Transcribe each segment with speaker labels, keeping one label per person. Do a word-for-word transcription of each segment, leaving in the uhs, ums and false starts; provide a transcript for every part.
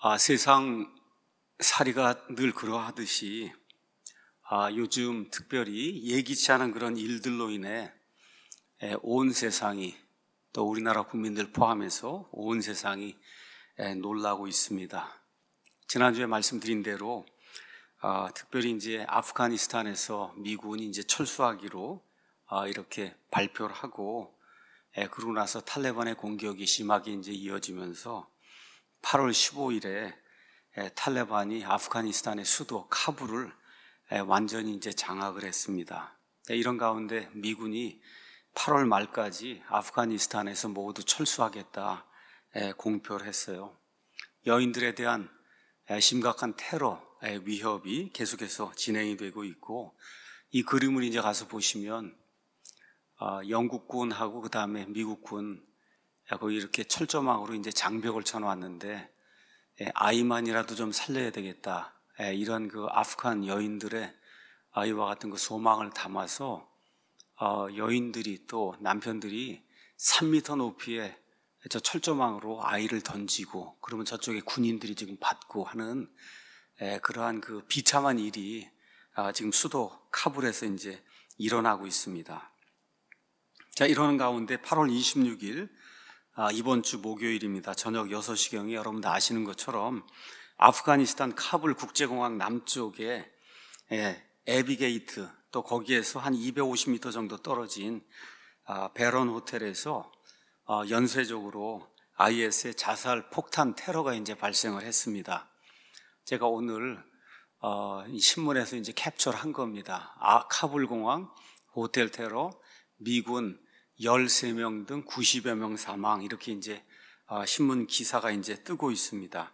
Speaker 1: 아, 세상 살이가 늘 그러하듯이 아, 요즘 특별히 예기치 않은 그런 일들로 인해 에, 온 세상이, 또 우리나라 국민들 포함해서 온 세상이 에, 놀라고 있습니다. 지난주에 말씀드린 대로 아, 특별히 이제 아프가니스탄에서 미군이 이제 철수하기로 아, 이렇게 발표를 하고, 에, 그러고 나서 탈레반의 공격이 심하게 이제 이어지면서 팔월 십오일에 탈레반이 아프가니스탄의 수도 카불을 완전히 이제 장악을 했습니다. 이런 가운데 미군이 팔월 말까지 아프가니스탄에서 모두 철수하겠다 공표를 했어요. 여인들에 대한 심각한 테러 위협이 계속해서 진행이 되고 있고, 이 그림을 이제 가서 보시면 영국군하고 그 다음에 미국군 거기 이렇게 철조망으로 이제 장벽을 쳐놓았는데, 아이만이라도 좀 살려야 되겠다, 이런 그 아프간 여인들의 아이와 같은 그 소망을 담아서 여인들이 또 남편들이 삼 미터 높이의 저 철조망으로 아이를 던지고, 그러면 저쪽에 군인들이 지금 받고 하는 그러한 그 비참한 일이 지금 수도 카불에서 이제 일어나고 있습니다. 자, 이러는 가운데 팔월 이십육일 아, 이번 주 목요일입니다. 저녁 여섯 시경에 여러분들 아시는 것처럼 아프가니스탄 카불 국제공항 남쪽에 예, 에비게이트, 또 거기에서 한 이백오십 미터 정도 떨어진 아, 베런 호텔에서 어, 연쇄적으로 아이에스의 자살 폭탄 테러가 이제 발생을 했습니다. 제가 오늘 어, 이 신문에서 이제 캡처를 한 겁니다. 아, 카불 공항 호텔 테러, 미군 열세 명 등 구십여 명 사망, 이렇게 이제 신문 기사가 이제 뜨고 있습니다.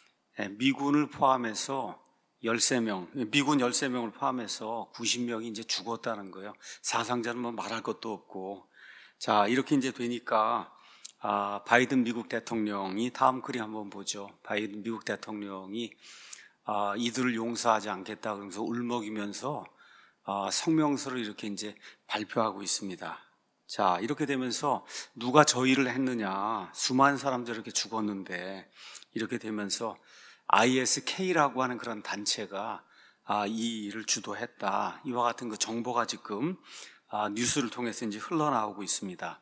Speaker 1: 미군을 포함해서 열세 명, 미군 열세 명을 포함해서 구십 명이 이제 죽었다는 거예요. 사상자는 뭐 말할 것도 없고. 자, 이렇게 이제 되니까 아, 바이든 미국 대통령이, 다음 글이 한번 보죠. 바이든 미국 대통령이 아, 이들을 용서하지 않겠다 그러면서 울먹이면서 아, 성명서를 이렇게 이제 발표하고 있습니다. 자, 이렇게 되면서 누가 저희를 했느냐, 수많은 사람들이 이렇게 죽었는데, 이렇게 되면서 아이에스케이라고 하는 그런 단체가 아, 이 일을 주도했다, 이와 같은 그 정보가 지금 아, 뉴스를 통해서 이제 흘러나오고 있습니다.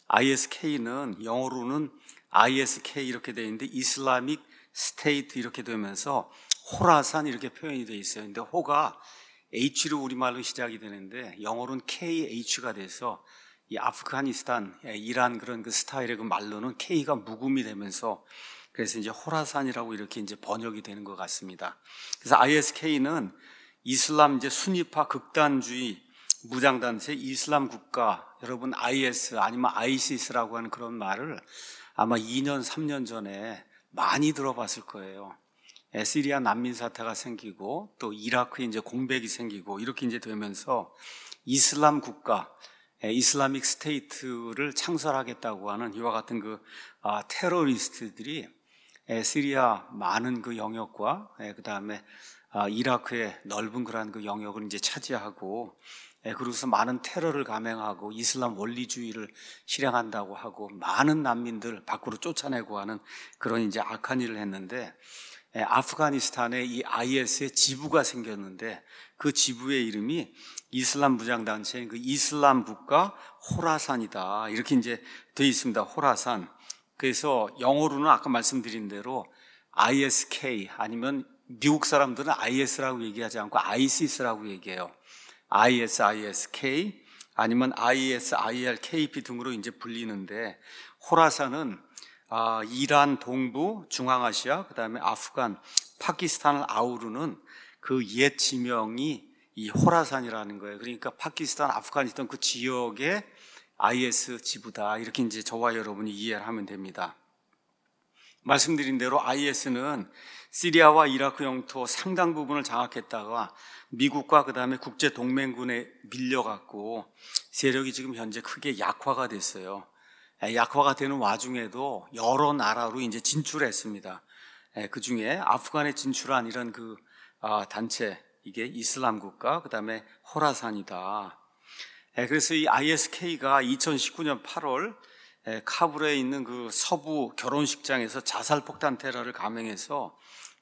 Speaker 1: 아이에스케이는 영어로는 아이에스케이 이렇게 되어 있는데, 이슬라믹 스테이트 이렇게 되면서 호라산 이렇게 표현이 되어 있어요. 근데 호가 H로 우리말로 시작이 되는데 영어로는 케이에이치가 돼서 이 아프가니스탄, 이란 그런 그 스타일의 그 말로는 K가 묵음이 되면서, 그래서 이제 호라산이라고 이렇게 이제 번역이 되는 것 같습니다. 그래서 아이에스케이는 이슬람 이제 순위파 극단주의 무장단체 이슬람 국가, 여러분 아이에스 아니면 아이시스라고 하는 그런 말을 아마 이 년, 삼 년 전에 많이 들어봤을 거예요. 시리아 난민 사태가 생기고 또 이라크에 이제 공백이 생기고 이렇게 이제 되면서 이슬람 국가, 이슬라믹 스테이트를 창설하겠다고 하는 이와 같은 그 아, 테러리스트들이 시리아 많은 그 영역과 그 다음에 아, 이라크의 넓은 그러한 그 영역을 이제 차지하고, 그러고서 많은 테러를 감행하고 이슬람 원리주의를 실행한다고 하고 많은 난민들 밖으로 쫓아내고 하는 그런 이제 악한 일을 했는데, 아프가니스탄에 이 아이에스의 지부가 생겼는데, 그 지부의 이름이 이슬람 무장단체인 그 이슬람 국가 호라산이다, 이렇게 이제 되어 있습니다. 호라산. 그래서 영어로는 아까 말씀드린 대로 아이에스케이, 아니면 미국 사람들은 아이에스라고 얘기하지 않고 아이시스라고 얘기해요. 아이에스, 아이에스케이 아니면 아이에스, 아이알케이피 등으로 이제 불리는데, 호라산은 아, 이란 동부, 중앙아시아, 그 다음에 아프간, 파키스탄을 아우르는 그 옛 지명이 이 호라산이라는 거예요. 그러니까 파키스탄, 아프가니스탄 그 지역의 아이에스 지부다, 이렇게 이제 저와 여러분이 이해를 하면 됩니다. 말씀드린 대로 아이에스는 시리아와 이라크 영토 상당 부분을 장악했다가 미국과 그 다음에 국제 동맹군에 밀려갖고 세력이 지금 현재 크게 약화가 됐어요. 약화가 되는 와중에도 여러 나라로 이제 진출했습니다. 그 중에 아프간에 진출한 이런 그 단체, 이게 이슬람 국가, 그 다음에 호라산이다. 그래서 이 아이에스케이가 이천십구 년 팔월 에, 카불에 있는 그 서부 결혼식장에서 자살폭탄 테러를 감행해서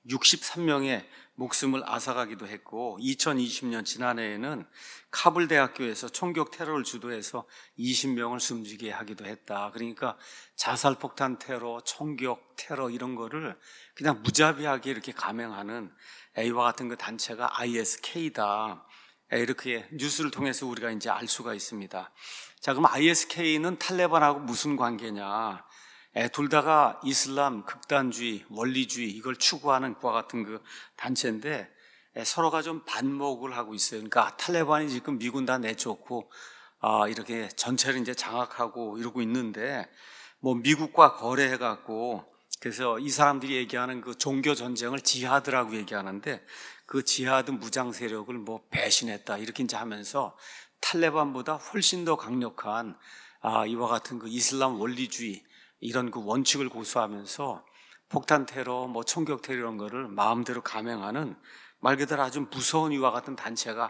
Speaker 1: 육십삼 명의 목숨을 앗아가기도 했고, 이천이십 년 지난해에는 카불 대학교에서 총격 테러를 주도해서 이십 명을 숨지게 하기도 했다. 그러니까 자살폭탄 테러, 총격 테러 이런 거를 그냥 무자비하게 이렇게 감행하는 이와 같은 그 단체가 아이에스케이다. 이렇게 뉴스를 통해서 우리가 이제 알 수가 있습니다. 자, 그럼 아이에스케이는 탈레반하고 무슨 관계냐? 둘 다가 이슬람 극단주의, 원리주의 이걸 추구하는 그와 같은 그 단체인데 서로가 좀 반목을 하고 있어요. 그러니까 탈레반이 지금 미군 다 내쫓고 아, 이렇게 전체를 이제 장악하고 이러고 있는데 뭐 미국과 거래해갖고 그래서 이 사람들이 얘기하는 그 종교 전쟁을 지하드라고 얘기하는데 그 지하드 무장 세력을 뭐 배신했다 이렇게 이제 하면서 탈레반보다 훨씬 더 강력한 아, 이와 같은 그 이슬람 원리주의 이런 그 원칙을 고수하면서 폭탄 테러, 뭐 총격 테러 이런 거를 마음대로 감행하는 말 그대로 아주 무서운 이와 같은 단체가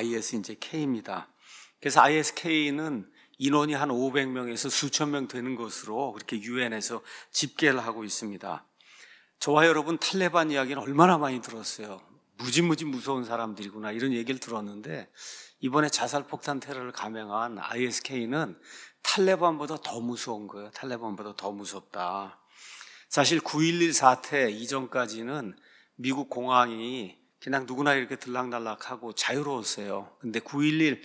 Speaker 1: 아이에스케이입니다. 그래서 아이에스케이는 인원이 한 오백 명에서 수천 명 되는 것으로 그렇게 유엔에서 집계를 하고 있습니다. 저와 여러분 탈레반 이야기는 얼마나 많이 들었어요. 무지무지 무서운 사람들이구나 이런 얘기를 들었는데 이번에 자살폭탄 테러를 감행한 아이에스케이는 탈레반보다 더 무서운 거예요. 탈레반보다 더 무섭다. 사실 구일일 사태 이전까지는 미국 공항이 그냥 누구나 이렇게 들락날락하고 자유로웠어요. 근데 구일일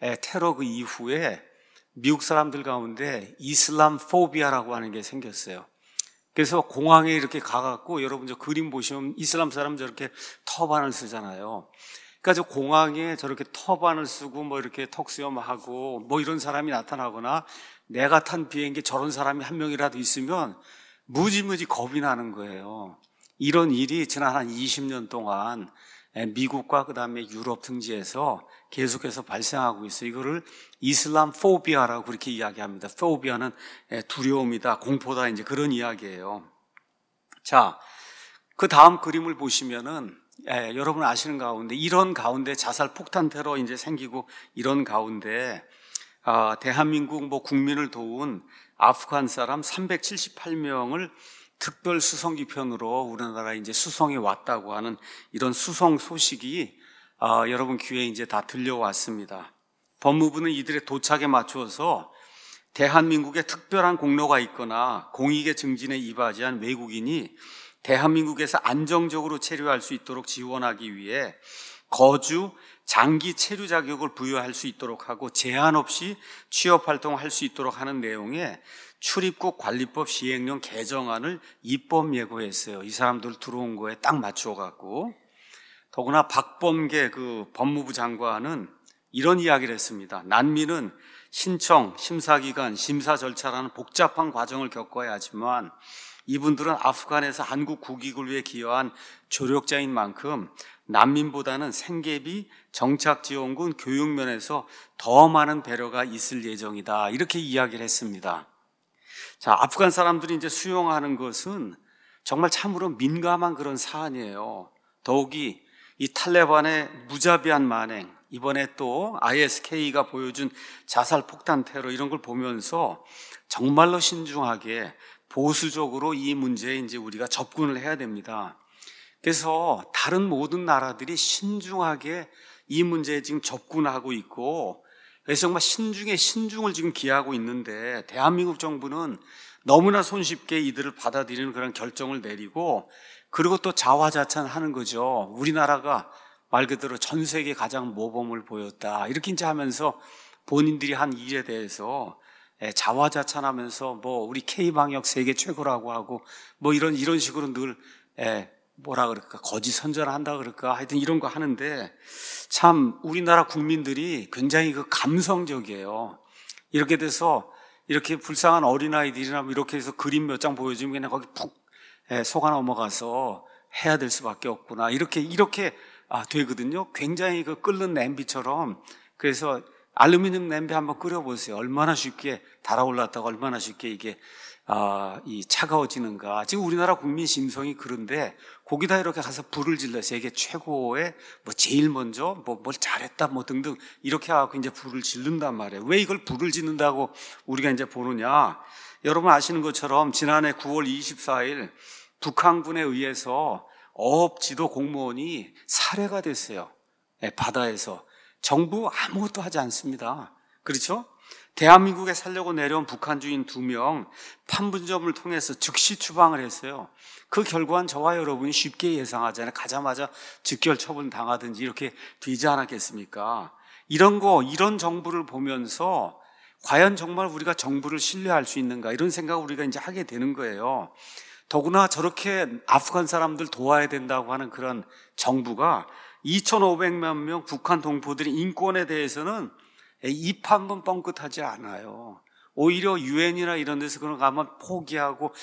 Speaker 1: 테러 그 이후에 미국 사람들 가운데 이슬람 포비아라고 하는 게 생겼어요. 그래서 공항에 이렇게 가갖고 여러분 저 그림 보시면 이슬람 사람 저렇게 터반을 쓰잖아요. 그러니까 저 공항에 저렇게 터반을 쓰고 뭐 이렇게 턱수염하고 뭐 이런 사람이 나타나거나 내가 탄 비행기에 저런 사람이 한 명이라도 있으면 무지무지 겁이 나는 거예요. 이런 일이 지난 한 이십 년 동안 미국과 그 다음에 유럽 등지에서 계속해서 발생하고 있어요. 이거를 이슬람 포비아라고 그렇게 이야기합니다. 포비아는 두려움이다, 공포다 이제 그런 이야기예요. 자, 그 다음 그림을 보시면은 예, 여러분 아시는 가운데 이런 가운데 자살 폭탄 테러 이제 생기고 이런 가운데 아, 대한민국 뭐 국민을 도운 아프간 사람 삼백칠십팔 명을 특별 수송기 편으로 우리나라에 이제 수송해 왔다고 하는 이런 수송 소식이 아, 여러분 귀에 이제 다 들려왔습니다. 법무부는 이들의 도착에 맞추어서 대한민국에 특별한 공로가 있거나 공익의 증진에 이바지한 외국인이 대한민국에서 안정적으로 체류할 수 있도록 지원하기 위해 거주, 장기 체류 자격을 부여할 수 있도록 하고 제한 없이 취업 활동을 할 수 있도록 하는 내용의 출입국 관리법 시행령 개정안을 입법 예고했어요. 이 사람들 들어온 거에 딱 맞추어 갖고. 더구나 박범계 그 법무부 장관은 이런 이야기를 했습니다. 난민은 신청, 심사기간, 심사 절차라는 복잡한 과정을 겪어야 하지만 이분들은 아프간에서 한국 국익을 위해 기여한 조력자인 만큼 난민보다는 생계비, 정착지원금, 교육면에서 더 많은 배려가 있을 예정이다. 이렇게 이야기를 했습니다. 자, 아프간 사람들이 이제 수용하는 것은 정말 참으로 민감한 그런 사안이에요. 더욱이 이 탈레반의 무자비한 만행, 이번에 또 아이에스케이가 보여준 자살 폭탄 테러 이런 걸 보면서 정말로 신중하게 보수적으로 이 문제에 이제 우리가 접근을 해야 됩니다. 그래서 다른 모든 나라들이 신중하게 이 문제에 지금 접근하고 있고 그래서 정말 신중에 신중을 지금 기하고 있는데 대한민국 정부는 너무나 손쉽게 이들을 받아들이는 그런 결정을 내리고 그리고 또 자화자찬하는 거죠. 우리나라가 말 그대로 전 세계 가장 모범을 보였다. 이렇게 이제 하면서 본인들이 한 일에 대해서 자화자찬하면서 뭐 우리 K방역 세계 최고라고 하고 뭐 이런 이런 식으로 늘 뭐라 그럴까 거짓 선전을 한다 그럴까 하여튼 이런 거 하는데 참 우리나라 국민들이 굉장히 그 감성적이에요. 이렇게 돼서 이렇게 불쌍한 어린아이들이나 뭐 이렇게 해서 그림 몇 장 보여주면 그냥 거기 푹 속아 넘어가서 해야 될 수밖에 없구나 이렇게 이렇게 아, 되거든요. 굉장히 그 끓는 냄비처럼. 그래서 알루미늄 냄비 한번 끓여보세요. 얼마나 쉽게 달아올랐다가 얼마나 쉽게 이게 아, 이 차가워지는가. 지금 우리나라 국민 심성이 그런데 거기다 이렇게 가서 불을 질러 세계 최고의 뭐 제일 먼저 뭐 뭘 잘했다 뭐 등등 이렇게 하고 이제 불을 지른단 말이에요. 왜 이걸 불을 짓는다고 우리가 이제 보느냐. 여러분 아시는 것처럼 지난해 구월 이십사일 북한군에 의해서 어업 지도 공무원이 살해가 됐어요. 네, 바다에서. 정부 아무것도 하지 않습니다. 그렇죠? 대한민국에 살려고 내려온 북한 주인 두 명 판문점을 통해서 즉시 추방을 했어요. 그 결과는 저와 여러분이 쉽게 예상하잖아요. 가자마자 즉결 처분 당하든지 이렇게 되지 않았겠습니까? 이런 거, 이런 정부를 보면서 과연 정말 우리가 정부를 신뢰할 수 있는가 이런 생각을 우리가 이제 하게 되는 거예요. 더구나 저렇게 아프간 사람들 도와야 된다고 하는 그런 정부가 이천오백만 명 북한 동포들의 인권에 대해서는 입 한 번 뻥끗하지 않아요. 오히려 유엔이나 이런 데서 그런 거 가면 포기하고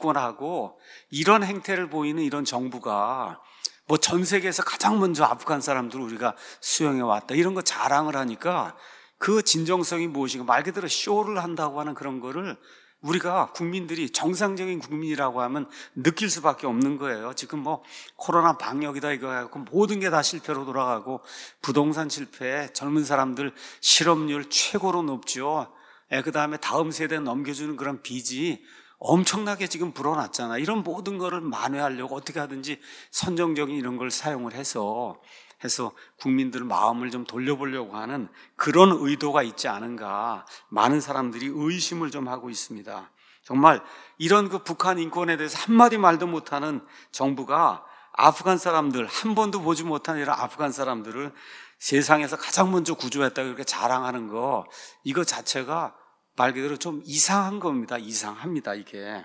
Speaker 1: 기권하고 이런 행태를 보이는 이런 정부가 뭐 전 세계에서 가장 먼저 아프간 사람들을 우리가 수용해 왔다 이런 거 자랑을 하니까 그 진정성이 무엇인가 말 그대로 쇼를 한다고 하는 그런 거를 우리가 국민들이 정상적인 국민이라고 하면 느낄 수밖에 없는 거예요. 지금 뭐 코로나 방역이다 이거 해갖고 모든 게 다 실패로 돌아가고 부동산 실패, 젊은 사람들 실업률 최고로 높죠. 예, 그 다음에 다음 세대에 넘겨주는 그런 빚이 엄청나게 지금 불어났잖아. 이런 모든 거를 만회하려고 어떻게 하든지 선정적인 이런 걸 사용을 해서 해서 국민들 마음을 좀 돌려보려고 하는 그런 의도가 있지 않은가 많은 사람들이 의심을 좀 하고 있습니다. 정말 이런 그 북한 인권에 대해서 한마디 말도 못하는 정부가 아프간 사람들 한 번도 보지 못한 이런 아프간 사람들을 세상에서 가장 먼저 구조했다고 이렇게 자랑하는 거 이거 자체가 말 그대로 좀 이상한 겁니다. 이상합니다 이게.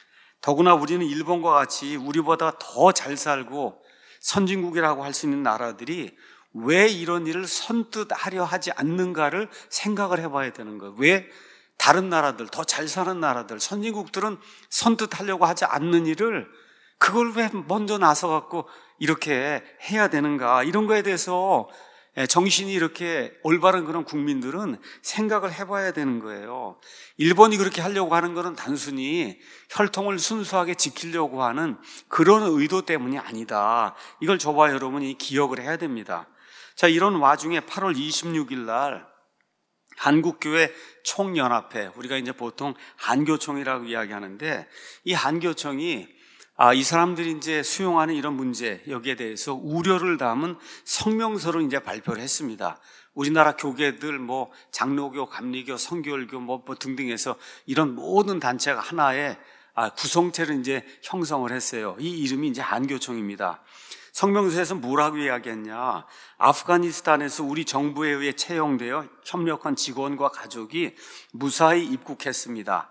Speaker 1: 더구나 우리는 일본과 같이 우리보다 더 잘 살고 선진국이라고 할 수 있는 나라들이 왜 이런 일을 선뜻 하려 하지 않는가를 생각을 해봐야 되는 거예요. 왜 다른 나라들, 더 잘 사는 나라들, 선진국들은 선뜻 하려고 하지 않는 일을 그걸 왜 먼저 나서갖고 이렇게 해야 되는가 이런 거에 대해서 정신이 이렇게 올바른 그런 국민들은 생각을 해봐야 되는 거예요. 일본이 그렇게 하려고 하는 것은 단순히 혈통을 순수하게 지키려고 하는 그런 의도 때문이 아니다. 이걸 저와 여러분이 기억을 해야 됩니다. 자, 이런 와중에 팔월 이십육일 날 한국교회 총연합회, 우리가 이제 보통 한교총이라고 이야기하는데 이 한교총이 아, 이 사람들이 이제 수용하는 이런 문제, 여기에 대해서 우려를 담은 성명서를 이제 발표를 했습니다. 우리나라 교계들, 뭐, 장로교, 감리교, 성교열교, 뭐, 뭐 등등해서 이런 모든 단체가 하나의 아, 구성체를 이제 형성을 했어요. 이 이름이 이제 한교총입니다. 성명서에서 뭐라고 이야기했냐. 아프가니스탄에서 우리 정부에 의해 채용되어 협력한 직원과 가족이 무사히 입국했습니다.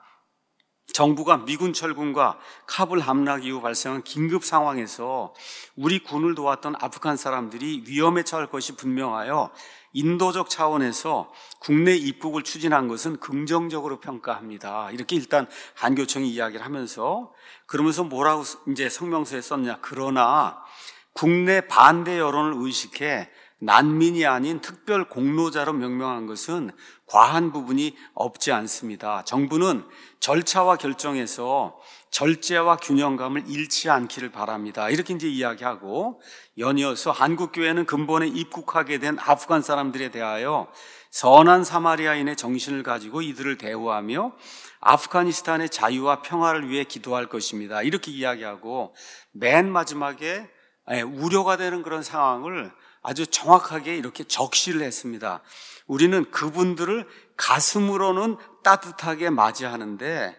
Speaker 1: 정부가 미군 철군과 카불 함락 이후 발생한 긴급 상황에서 우리 군을 도왔던 아프간 사람들이 위험에 처할 것이 분명하여 인도적 차원에서 국내 입국을 추진한 것은 긍정적으로 평가합니다. 이렇게 일단 한교총이 이야기를 하면서 그러면서 뭐라고 이제 성명서에 썼냐. 그러나 국내 반대 여론을 의식해 난민이 아닌 특별 공로자로 명명한 것은 과한 부분이 없지 않습니다. 정부는 절차와 결정에서 절제와 균형감을 잃지 않기를 바랍니다. 이렇게 이제 이야기하고 연이어서 한국교회는 근본에 입국하게 된 아프간 사람들에 대하여 선한 사마리아인의 정신을 가지고 이들을 대우하며 아프가니스탄의 자유와 평화를 위해 기도할 것입니다. 이렇게 이야기하고 맨 마지막에 우려가 되는 그런 상황을 아주 정확하게 이렇게 적시를 했습니다. 우리는 그분들을 가슴으로는 따뜻하게 맞이하는데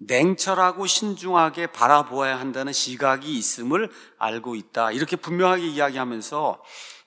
Speaker 1: 냉철하고 신중하게 바라보아야 한다는 시각이 있음을 알고 있다. 이렇게 분명하게 이야기하면서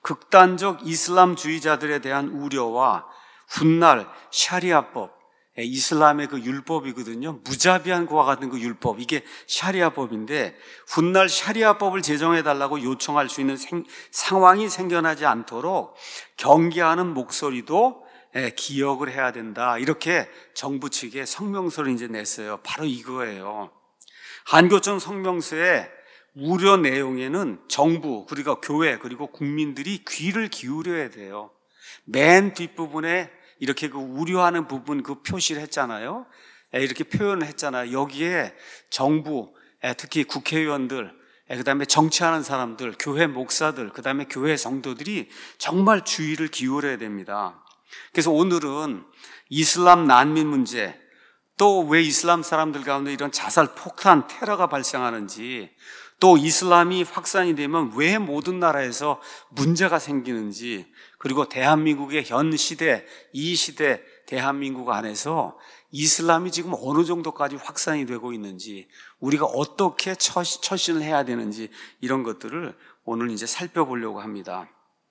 Speaker 1: 극단적 이슬람주의자들에 대한 우려와 훗날 샤리아법, 이슬람의 그 율법이거든요. 무자비한 고와 같은 그 율법, 이게 샤리아법인데 훗날 샤리아법을 제정해달라고 요청할 수 있는 생, 상황이 생겨나지 않도록 경계하는 목소리도 기억을 해야 된다. 이렇게 정부 측에 성명서를 이제 냈어요. 바로 이거예요. 한교총 성명서의 우려 내용에는 정부, 그리고 교회, 그리고 국민들이 귀를 기울여야 돼요. 맨 뒷부분에 이렇게 그 우려하는 부분 그 표시를 했잖아요. 이렇게 표현을 했잖아요. 여기에 정부, 특히 국회의원들, 그 다음에 정치하는 사람들, 교회 목사들, 그 다음에 교회 성도들이 정말 주의를 기울여야 됩니다. 그래서 오늘은 이슬람 난민 문제, 또 왜 이슬람 사람들 가운데 이런 자살, 폭탄, 테러가 발생하는지, 또 이슬람이 확산이 되면 왜 모든 나라에서 문제가 생기는지, 그리고 대한민국의 현 시대, 이 시대 대한민국 안에서 이슬람이 지금 어느 정도까지 확산이 되고 있는지, 우리가 어떻게 처신을 해야 되는지, 이런 것들을 오늘 이제 살펴보려고 합니다.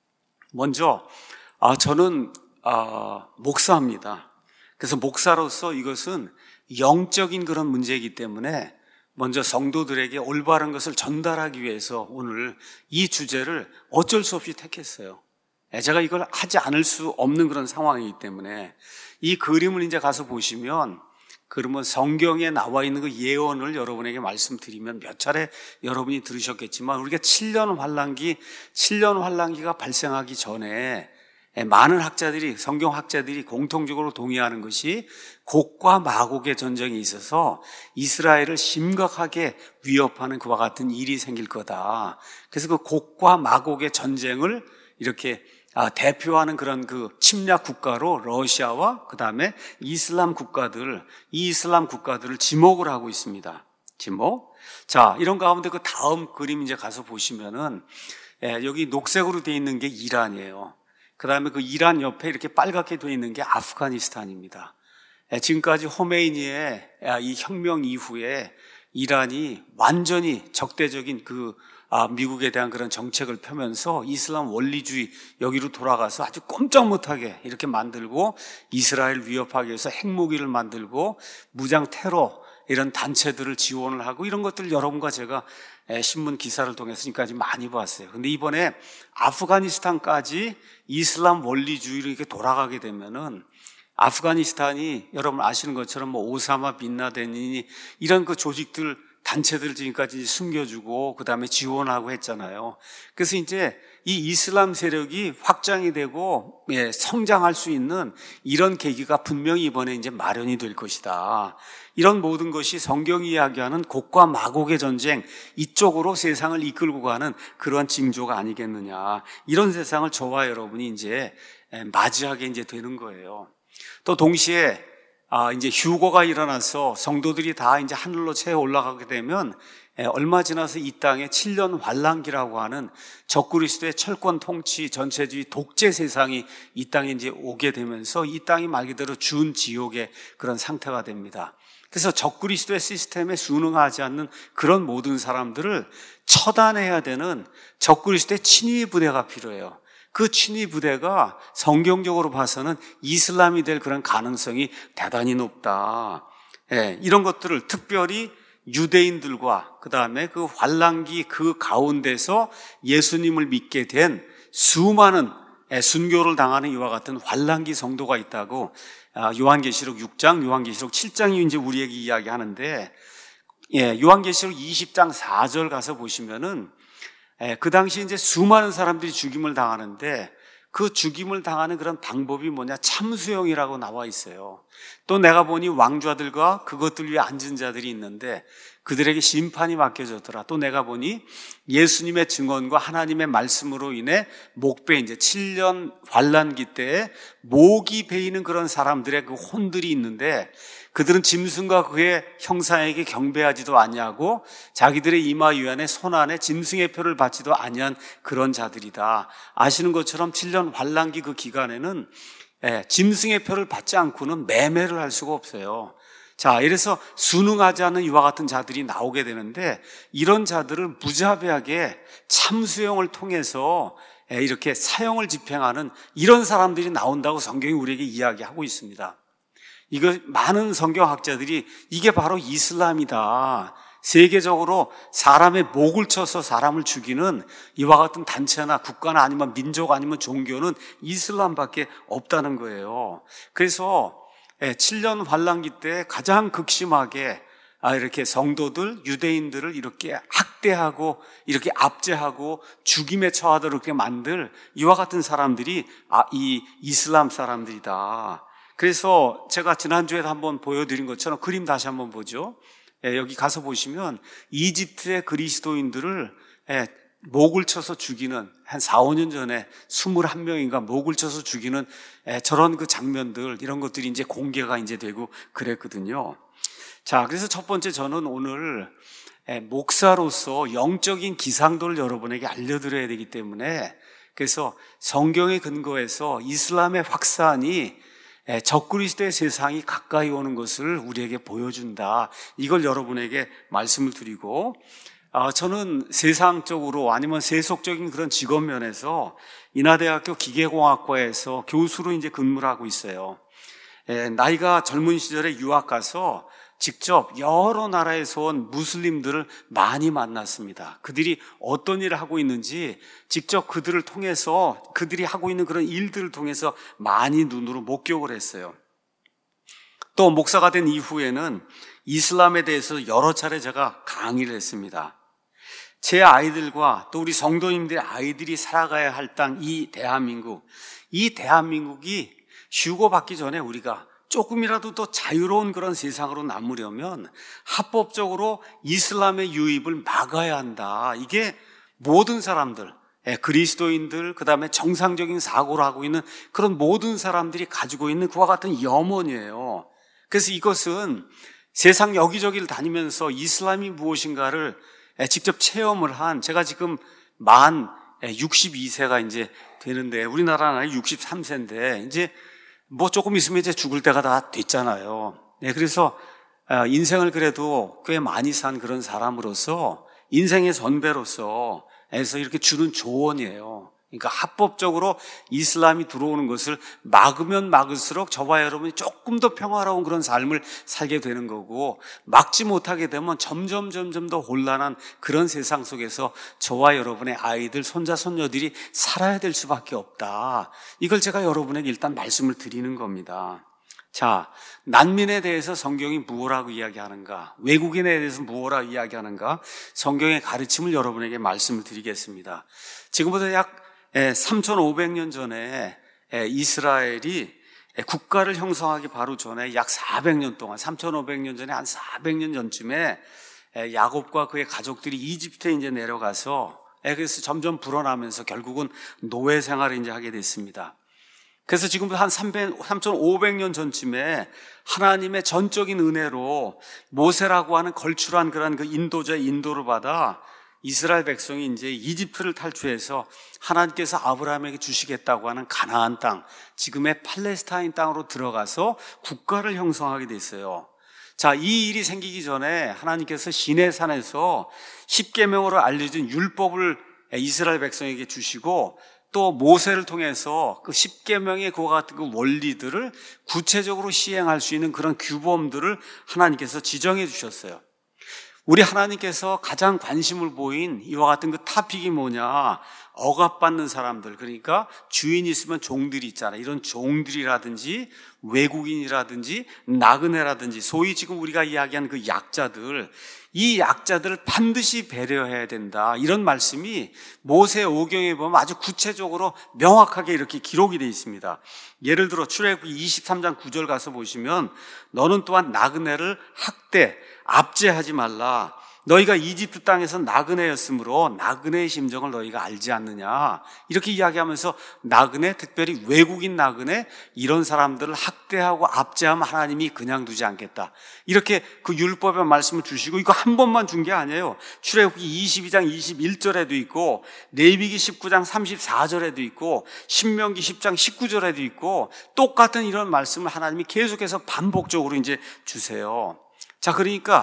Speaker 1: 먼저 아, 저는 아, 목사입니다. 그래서 목사로서 이것은 영적인 그런 문제이기 때문에 먼저 성도들에게 올바른 것을 전달하기 위해서 오늘 이 주제를 어쩔 수 없이 택했어요. 제가 이걸 하지 않을 수 없는 그런 상황이기 때문에 이 그림을 이제 가서 보시면, 그러면 성경에 나와 있는 그 예언을 여러분에게 말씀드리면 몇 차례 여러분이 들으셨겠지만, 우리가 칠 년 환란기, 칠 년 환란기가 발생하기 전에 많은 학자들이, 성경 학자들이 공통적으로 동의하는 것이 곡과 마곡의 전쟁이 있어서 이스라엘을 심각하게 위협하는 그와 같은 일이 생길 거다. 그래서 그 곡과 마곡의 전쟁을 이렇게 아, 대표하는 그런 그 침략 국가로 러시아와 그 다음에 이슬람 국가들, 이 이슬람 국가들을 지목을 하고 있습니다. 지목. 자, 이런 가운데 그 다음 그림 이제 가서 보시면은, 예, 여기 녹색으로 되어 있는 게 이란이에요. 그 다음에 그 이란 옆에 이렇게 빨갛게 되어 있는 게 아프가니스탄입니다. 예, 지금까지 호메이니의 이 혁명 이후에 이란이 완전히 적대적인 그 아, 미국에 대한 그런 정책을 펴면서 이슬람 원리주의 여기로 돌아가서 아주 꼼짝 못하게 이렇게 만들고, 이스라엘 위협하기 위해서 핵무기를 만들고 무장 테러 이런 단체들을 지원을 하고, 이런 것들 여러분과 제가 신문 기사를 통해서 지금까지 많이 봤어요. 근데 이번에 아프가니스탄까지 이슬람 원리주의로 이렇게 돌아가게 되면은, 아프가니스탄이 여러분 아시는 것처럼 뭐 오사마 빈 라덴이 이런 그 조직들, 단체들 지금까지 숨겨주고 그 다음에 지원하고 했잖아요. 그래서 이제 이 이슬람 세력이 확장이 되고, 예, 성장할 수 있는 이런 계기가 분명히 이번에 이제 마련이 될 것이다. 이런 모든 것이 성경이 이야기하는 곡과 마곡의 전쟁, 이쪽으로 세상을 이끌고 가는 그러한 징조가 아니겠느냐. 이런 세상을 저와 여러분이 이제 맞이하게 이제 되는 거예요. 또 동시에 아, 이제 휴거가 일어나서 성도들이 다 이제 하늘로 채 올라가게 되면, 얼마 지나서 이 땅에 칠 년 환란기라고 하는 적그리스도의 철권 통치, 전체주의 독재 세상이 이 땅에 이제 오게 되면서 이 땅이 말 그대로 준 지옥의 그런 상태가 됩니다. 그래서 적그리스도의 시스템에 순응하지 않는 그런 모든 사람들을 처단해야 되는 적그리스도의 친위 부대가 필요해요. 그 친위 부대가 성경적으로 봐서는 이슬람이 될 그런 가능성이 대단히 높다. 예, 이런 것들을 특별히 유대인들과 그 다음에 그 환란기 그 가운데서 예수님을 믿게 된 수많은 예, 순교를 당하는 이와 같은 환란기 성도가 있다고 아, 요한계시록 육 장, 요한계시록 칠 장이 이제 우리에게 이야기하는데, 예, 요한계시록 이십 장 사 절 가서 보시면은, 예, 그 당시 이제 수많은 사람들이 죽임을 당하는데, 그 죽임을 당하는 그런 방법이 뭐냐? 참수형이라고 나와 있어요. 또 내가 보니 왕좌들과 그것들 위에 앉은 자들이 있는데 그들에게 심판이 맡겨졌더라. 또 내가 보니 예수님의 증언과 하나님의 말씀으로 인해 목배, 이제 칠 년 환란기 때에 목이 베이는 그런 사람들의 그 혼들이 있는데, 그들은 짐승과 그의 형상에게 경배하지도 아니하고 자기들의 이마 위안에 손 안에 짐승의 표를 받지도 아니한 그런 자들이다. 아시는 것처럼 칠 년 환란기 그 기간에는 예, 짐승의 표를 받지 않고는 매매를 할 수가 없어요. 자, 이래서 순응하지 않는 이와 같은 자들이 나오게 되는데, 이런 자들을 무자비하게 참수형을 통해서 이렇게 사형을 집행하는 이런 사람들이 나온다고 성경이 우리에게 이야기하고 있습니다. 이거 많은 성경학자들이 이게 바로 이슬람이다. 세계적으로 사람의 목을 쳐서 사람을 죽이는 이와 같은 단체나 국가나 아니면 민족 아니면 종교는 이슬람밖에 없다는 거예요. 그래서 칠 년 환란기 때 가장 극심하게 이렇게 성도들, 유대인들을 이렇게 학대하고 이렇게 압제하고 죽임에 처하도록 이렇게 만들 이와 같은 사람들이 이 이슬람 사람들이다. 그래서 제가 지난주에도 한번 보여드린 것처럼 그림 다시 한번 보죠. 예, 여기 가서 보시면 이집트의 그리스도인들을 예, 목을 쳐서 죽이는, 한 사, 오 년 전에 이십일 명인가 목을 쳐서 죽이는 예, 저런 그 장면들, 이런 것들이 이제 공개가 이제 되고 그랬거든요. 자, 그래서 첫 번째 저는 오늘 예, 목사로서 영적인 기상도를 여러분에게 알려드려야 되기 때문에, 그래서 성경에 근거해서 이슬람의 확산이 적그리스도의 세상이 가까이 오는 것을 우리에게 보여준다, 이걸 여러분에게 말씀을 드리고, 저는 세상적으로 아니면 세속적인 그런 직업 면에서 인하대학교 기계공학과에서 교수로 이제 근무를 하고 있어요. 나이가 젊은 시절에 유학 가서 직접 여러 나라에서 온 무슬림들을 많이 만났습니다. 그들이 어떤 일을 하고 있는지 직접 그들을 통해서, 그들이 하고 있는 그런 일들을 통해서 많이 눈으로 목격을 했어요. 또 목사가 된 이후에는 이슬람에 대해서 여러 차례 제가 강의를 했습니다. 제 아이들과 또 우리 성도님들의 아이들이 살아가야 할 땅, 이 대한민국, 이 대한민국이 휴고받기 전에 우리가 조금이라도 더 자유로운 그런 세상으로 남으려면 합법적으로 이슬람의 유입을 막아야 한다. 이게 모든 사람들, 그리스도인들, 그 다음에 정상적인 사고를 하고 있는 그런 모든 사람들이 가지고 있는 그와 같은 염원이에요. 그래서 이것은 세상 여기저기를 다니면서 이슬람이 무엇인가를 직접 체험을 한, 제가 지금 만 육십이 세가 이제 되는데, 우리나라는 육십삼 세인데 이제 뭐 조금 있으면 이제 죽을 때가 다 됐잖아요. 네, 그래서 인생을 그래도 꽤 많이 산 그런 사람으로서, 인생의 선배로서 해서 이렇게 주는 조언이에요. 그러니까 합법적으로 이슬람이 들어오는 것을 막으면 막을수록 저와 여러분이 조금 더 평화로운 그런 삶을 살게 되는 거고, 막지 못하게 되면 점점 점점 더 혼란한 그런 세상 속에서 저와 여러분의 아이들, 손자, 손녀들이 살아야 될 수밖에 없다. 이걸 제가 여러분에게 일단 말씀을 드리는 겁니다. 자, 난민에 대해서 성경이 무엇라고 이야기하는가, 외국인에 대해서 무엇라고 이야기하는가, 성경의 가르침을 여러분에게 말씀을 드리겠습니다. 지금부터 약 삼천오백 년 전에 이스라엘이 국가를 형성하기 바로 전에 약 사백 년 동안, 삼천오백 년 전에 한 사백 년 전쯤에 야곱과 그의 가족들이 이집트에 이제 내려가서, 그래서 점점 불어나면서 결국은 노예 생활을 이제 하게 됐습니다. 그래서 지금부터 한 삼천오백 년 전쯤에 하나님의 전적인 은혜로 모세라고 하는 걸출한 그런 그 인도자의 인도를 받아 이스라엘 백성이 이제 이집트를 탈출해서 하나님께서 아브라함에게 주시겠다고 하는 가나안 땅, 지금의 팔레스타인 땅으로 들어가서 국가를 형성하게 됐어요. 자, 이 일이 생기기 전에 하나님께서 시내산에서 십계명으로 알려진 율법을 이스라엘 백성에게 주시고, 또 모세를 통해서 그 십계명의 그와 같은 그 원리들을 구체적으로 시행할 수 있는 그런 규범들을 하나님께서 지정해 주셨어요. 우리 하나님께서 가장 관심을 보인 이와 같은 그 타픽이 뭐냐, 억압받는 사람들, 그러니까 주인이 있으면 종들이 있잖아요. 이런 종들이라든지 외국인이라든지 나그네라든지 소위 지금 우리가 이야기하는 그 약자들, 이 약자들을 반드시 배려해야 된다, 이런 말씀이 모세 오경에 보면 아주 구체적으로 명확하게 이렇게 기록이 되어 있습니다. 예를 들어 출애굽기 이십삼 장 구 절 가서 보시면, 너는 또한 나그네를 학대, 압제하지 말라. 너희가 이집트 땅에서 나그네였으므로 나그네의 심정을 너희가 알지 않느냐, 이렇게 이야기하면서 나그네, 특별히 외국인 나그네, 이런 사람들을 학대하고 압제하면 하나님이 그냥 두지 않겠다, 이렇게 그 율법의 말씀을 주시고, 이거 한 번만 준 게 아니에요. 출애굽기 이십이 장 이십일 절에도 있고, 레위기 십구 장 삼십사 절에도 있고, 신명기 십 장 십구 절에도 있고, 똑같은 이런 말씀을 하나님이 계속해서 반복적으로 이제 주세요. 자, 그러니까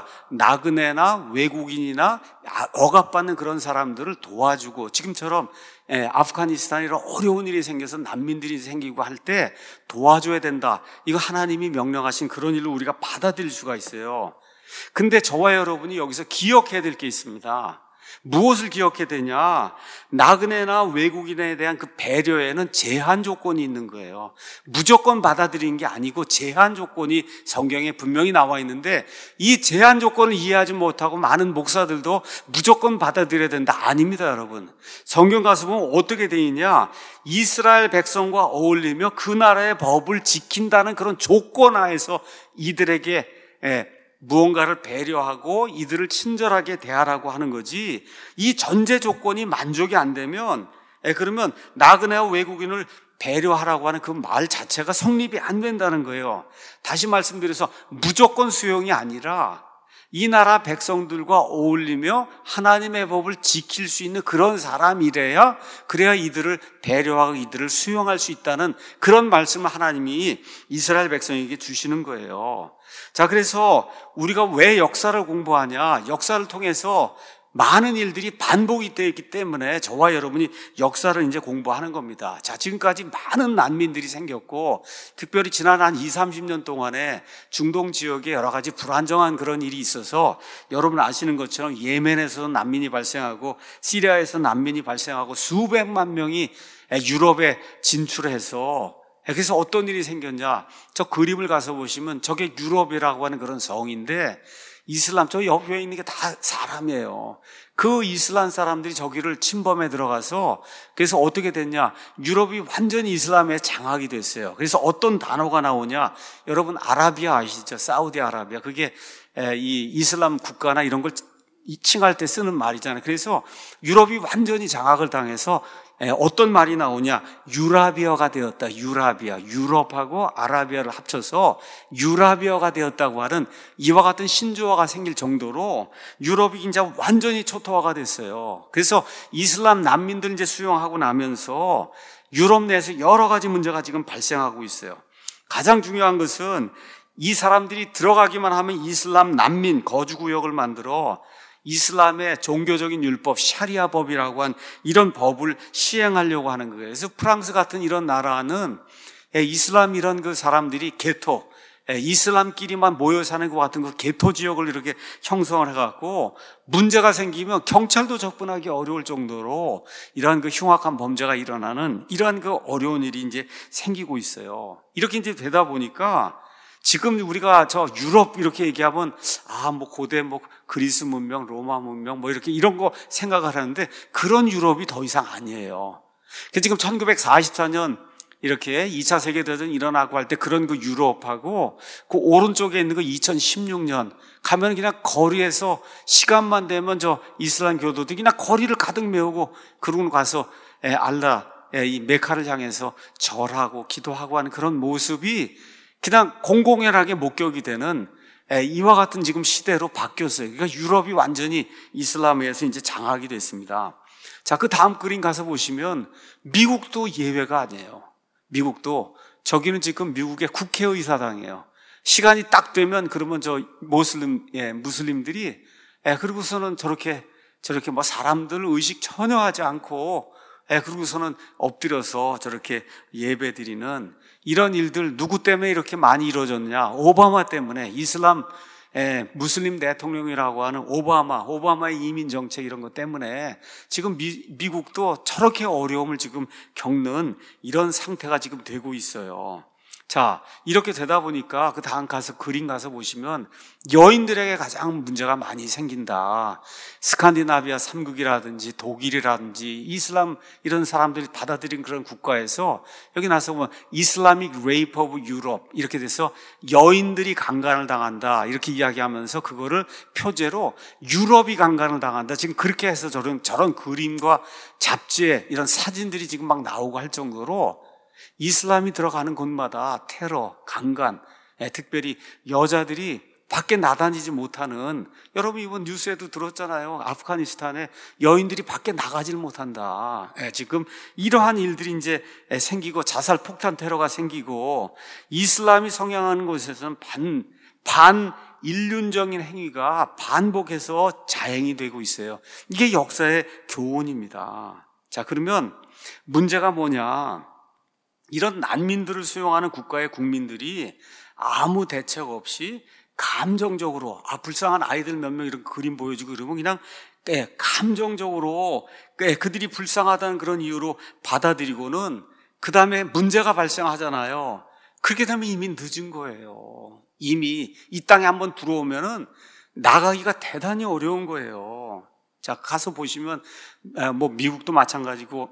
Speaker 1: 나그네나 외국인이나 억압받는 그런 사람들을 도와주고, 지금처럼 아프가니스탄에 이런 어려운 일이 생겨서 난민들이 생기고 할 때 도와줘야 된다, 이거 하나님이 명령하신 그런 일을 우리가 받아들일 수가 있어요. 근데 저와 여러분이 여기서 기억해야 될 게 있습니다. 무엇을 기억해야 되냐? 나그네나 외국인에 대한 그 배려에는 제한 조건이 있는 거예요. 무조건 받아들이는 게 아니고 제한 조건이 성경에 분명히 나와 있는데 이 제한 조건을 이해하지 못하고 많은 목사들도 무조건 받아들여야 된다. 아닙니다, 여러분. 성경 가서 보면 어떻게 돼 있냐? 이스라엘 백성과 어울리며 그 나라의 법을 지킨다는 그런 조건 하에서 이들에게 예, 무언가를 배려하고 이들을 친절하게 대하라고 하는 거지, 이 전제 조건이 만족이 안 되면 예, 그러면 나그네와 외국인을 배려하라고 하는 그 말 자체가 성립이 안 된다는 거예요. 다시 말씀드려서 무조건 수용이 아니라 이 나라 백성들과 어울리며 하나님의 법을 지킬 수 있는 그런 사람이래야, 그래야 이들을 배려하고 이들을 수용할 수 있다는 그런 말씀을 하나님이 이스라엘 백성에게 주시는 거예요. 자, 그래서 우리가 왜 역사를 공부하냐? 역사를 통해서 많은 일들이 반복이 되어 있기 때문에 저와 여러분이 역사를 이제 공부하는 겁니다. 자, 지금까지 많은 난민들이 생겼고, 특별히 지난 한 이삼십 년 동안에 중동 지역에 여러 가지 불안정한 그런 일이 있어서 여러분 아시는 것처럼 예멘에서 난민이 발생하고 시리아에서 난민이 발생하고 수백만 명이 유럽에 진출해서, 그래서 어떤 일이 생겼냐? 저 그림을 가서 보시면 저게 유럽이라고 하는 그런 성인데 이슬람, 저 옆에 있는 게 다 사람이에요. 그 이슬람 사람들이 저기를 침범해 들어가서, 그래서 어떻게 됐냐? 유럽이 완전히 이슬람에 장악이 됐어요. 그래서 어떤 단어가 나오냐? 여러분 아라비아 아시죠? 사우디아라비아. 그게 이 이슬람 국가나 이런 걸 칭할 때 쓰는 말이잖아요. 그래서 유럽이 완전히 장악을 당해서 어떤 말이 나오냐? 유라비아가 되었다. 유라비아. 유럽하고 아라비아를 합쳐서 유라비아가 되었다고 하는 이와 같은 신조어가 생길 정도로 유럽이 이제 완전히 초토화가 됐어요. 그래서 이슬람 난민들 이제 수용하고 나면서 유럽 내에서 여러 가지 문제가 지금 발생하고 있어요. 가장 중요한 것은 이 사람들이 들어가기만 하면 이슬람 난민 거주구역을 만들어 이슬람의 종교적인 율법, 샤리아법이라고 한 이런 법을 시행하려고 하는 거예요. 그래서 프랑스 같은 이런 나라는 이슬람 이런 그 사람들이 게토, 이슬람끼리만 모여 사는 것 같은 그 게토 지역을 이렇게 형성을 해갖고 문제가 생기면 경찰도 접근하기 어려울 정도로 이러한 그 흉악한 범죄가 일어나는 이러한 그 어려운 일이 이제 생기고 있어요. 이렇게 이제 되다 보니까 지금 우리가 저 유럽 이렇게 얘기하면 아, 뭐 고대 뭐 그리스 문명, 로마 문명 뭐 이렇게 이런 거 생각을 하는데 그런 유럽이 더 이상 아니에요. 그래서 지금 천구백사십사 년 이렇게 이 차 세계대전 일어나고 할 때 그런 그 유럽하고 그 오른쪽에 있는 그 이천십육 년 가면 그냥 거리에서 시간만 되면 저 이슬람 교도들이 그냥 거리를 가득 메우고 그러고 가서 에, 알라 에, 이 메카를 향해서 절하고 기도하고 하는 그런 모습이 그냥 공공연하게 목격이 되는 이와 같은 지금 시대로 바뀌었어요. 그러니까 유럽이 완전히 이슬람에서 이제 장악이 됐습니다. 자, 그 다음 그림 가서 보시면 미국도 예외가 아니에요. 미국도 저기는 지금 미국의 국회의사당이에요. 시간이 딱 되면 그러면 저 모슬림, 예, 무슬림들이 예, 그러고서는 저렇게 저렇게 뭐 사람들 의식 전혀 하지 않고 예, 그러고서는 엎드려서 저렇게 예배 드리는 이런 일들 누구 때문에 이렇게 많이 이루어졌냐? 오바마 때문에. 이슬람 에, 무슬림 대통령이라고 하는 오바마, 오바마의 이민 정책 이런 것 때문에 지금 미, 미국도 저렇게 어려움을 지금 겪는 이런 상태가 지금 되고 있어요. 자, 이렇게 되다 보니까 그 다음 가서 그림 가서 보시면 여인들에게 가장 문제가 많이 생긴다. 스칸디나비아 삼국이라든지 독일이라든지 이슬람 이런 사람들이 받아들인 그런 국가에서 여기 나서 보면 이슬라믹 레이프 오브 유럽 이렇게 돼서 여인들이 강간을 당한다 이렇게 이야기하면서 그거를 표제로 유럽이 강간을 당한다. 지금 그렇게 해서 저런 저런 그림과 잡지에 이런 사진들이 지금 막 나오고 할 정도로 이슬람이 들어가는 곳마다 테러, 강간, 예, 특별히 여자들이 밖에 나다니지 못하는, 여러분 이번 뉴스에도 들었잖아요. 아프가니스탄에 여인들이 밖에 나가질 못한다. 예, 지금 이러한 일들이 이제 생기고 자살 폭탄 테러가 생기고 이슬람이 성행하는 곳에서는 반, 반 인륜적인 행위가 반복해서 자행이 되고 있어요. 이게 역사의 교훈입니다. 자, 그러면 문제가 뭐냐? 이런 난민들을 수용하는 국가의 국민들이 아무 대책 없이 감정적으로 아 불쌍한 아이들 몇 명 이런 그림 보여주고 그러면 그냥 감정적으로 그들이 불쌍하다는 그런 이유로 받아들이고는 그 다음에 문제가 발생하잖아요. 그렇게 되면 이미 늦은 거예요. 이미 이 땅에 한번 들어오면은 나가기가 대단히 어려운 거예요. 자, 가서 보시면 뭐 미국도 마찬가지고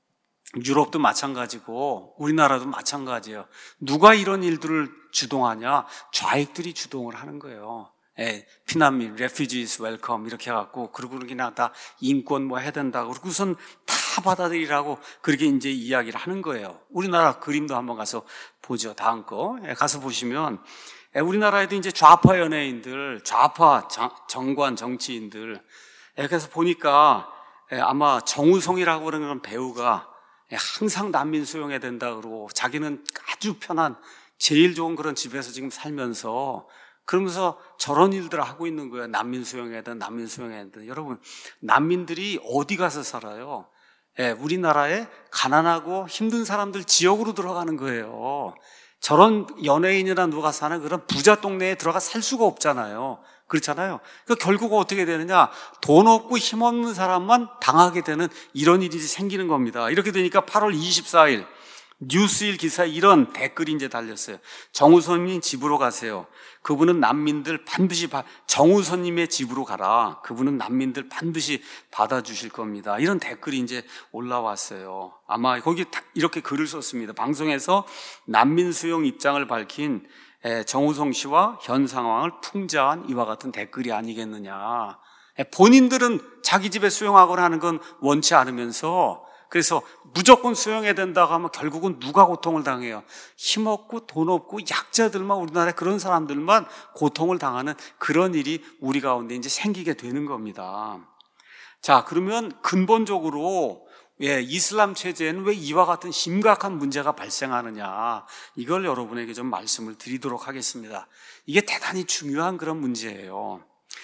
Speaker 1: 유럽도 마찬가지고 우리나라도 마찬가지예요. 누가 이런 일들을 주동하냐? 좌익들이 주동을 하는 거예요. 예, 피난민, refugees welcome 이렇게 해갖고 그리고 그냥 다 인권 뭐 해야 된다고 그리고 우선 다 받아들이라고 그렇게 이제 이야기를 하는 거예요. 우리나라 그림도 한번 가서 보죠. 다음 거 예, 가서 보시면 예, 우리나라에도 이제 좌파 연예인들, 좌파 정, 정관 정치인들 예, 그래서 보니까 예, 아마 정우성이라고 그러는 배우가 예, 항상 난민 수용해야 된다 그러고 자기는 아주 편한 제일 좋은 그런 집에서 지금 살면서 그러면서 저런 일들을 하고 있는 거예요. 난민 수용해야 된다, 난민 수용해야 된다. 여러분, 난민들이 어디 가서 살아요? 예, 우리나라에 가난하고 힘든 사람들 지역으로 들어가는 거예요. 저런 연예인이나 누가 사는 그런 부자 동네에 들어가 살 수가 없잖아요. 그렇잖아요. 그러니까 결국 어떻게 되느냐? 돈 없고 힘없는 사람만 당하게 되는 이런 일이 생기는 겁니다. 이렇게 되니까 팔월 이십사일 뉴스일 기사에 이런 댓글이 이제 달렸어요. 정우선님 집으로 가세요. 그분은 난민들 반드시 바, 정우선님의 집으로 가라. 그분은 난민들 반드시 받아주실 겁니다. 이런 댓글이 이제 올라왔어요. 아마 거기 이렇게 글을 썼습니다. 방송에서 난민 수용 입장을 밝힌 정우성 씨와 현 상황을 풍자한 이와 같은 댓글이 아니겠느냐. 본인들은 자기 집에 수용하거나 하는 건 원치 않으면서 그래서 무조건 수용해야 된다고 하면 결국은 누가 고통을 당해요? 힘없고 돈 없고 약자들만 우리나라에 그런 사람들만 고통을 당하는 그런 일이 우리 가운데 이제 생기게 되는 겁니다. 자, 그러면 근본적으로 예, 이슬람 체제에는 왜 이와 같은 심각한 문제가 발생하느냐 이걸 여러분에게 좀 말씀을 드리도록 하겠습니다. 이게 대단히 중요한 그런 문제예요.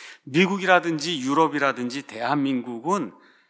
Speaker 1: 미국이라든지 유럽이라든지 대한민국은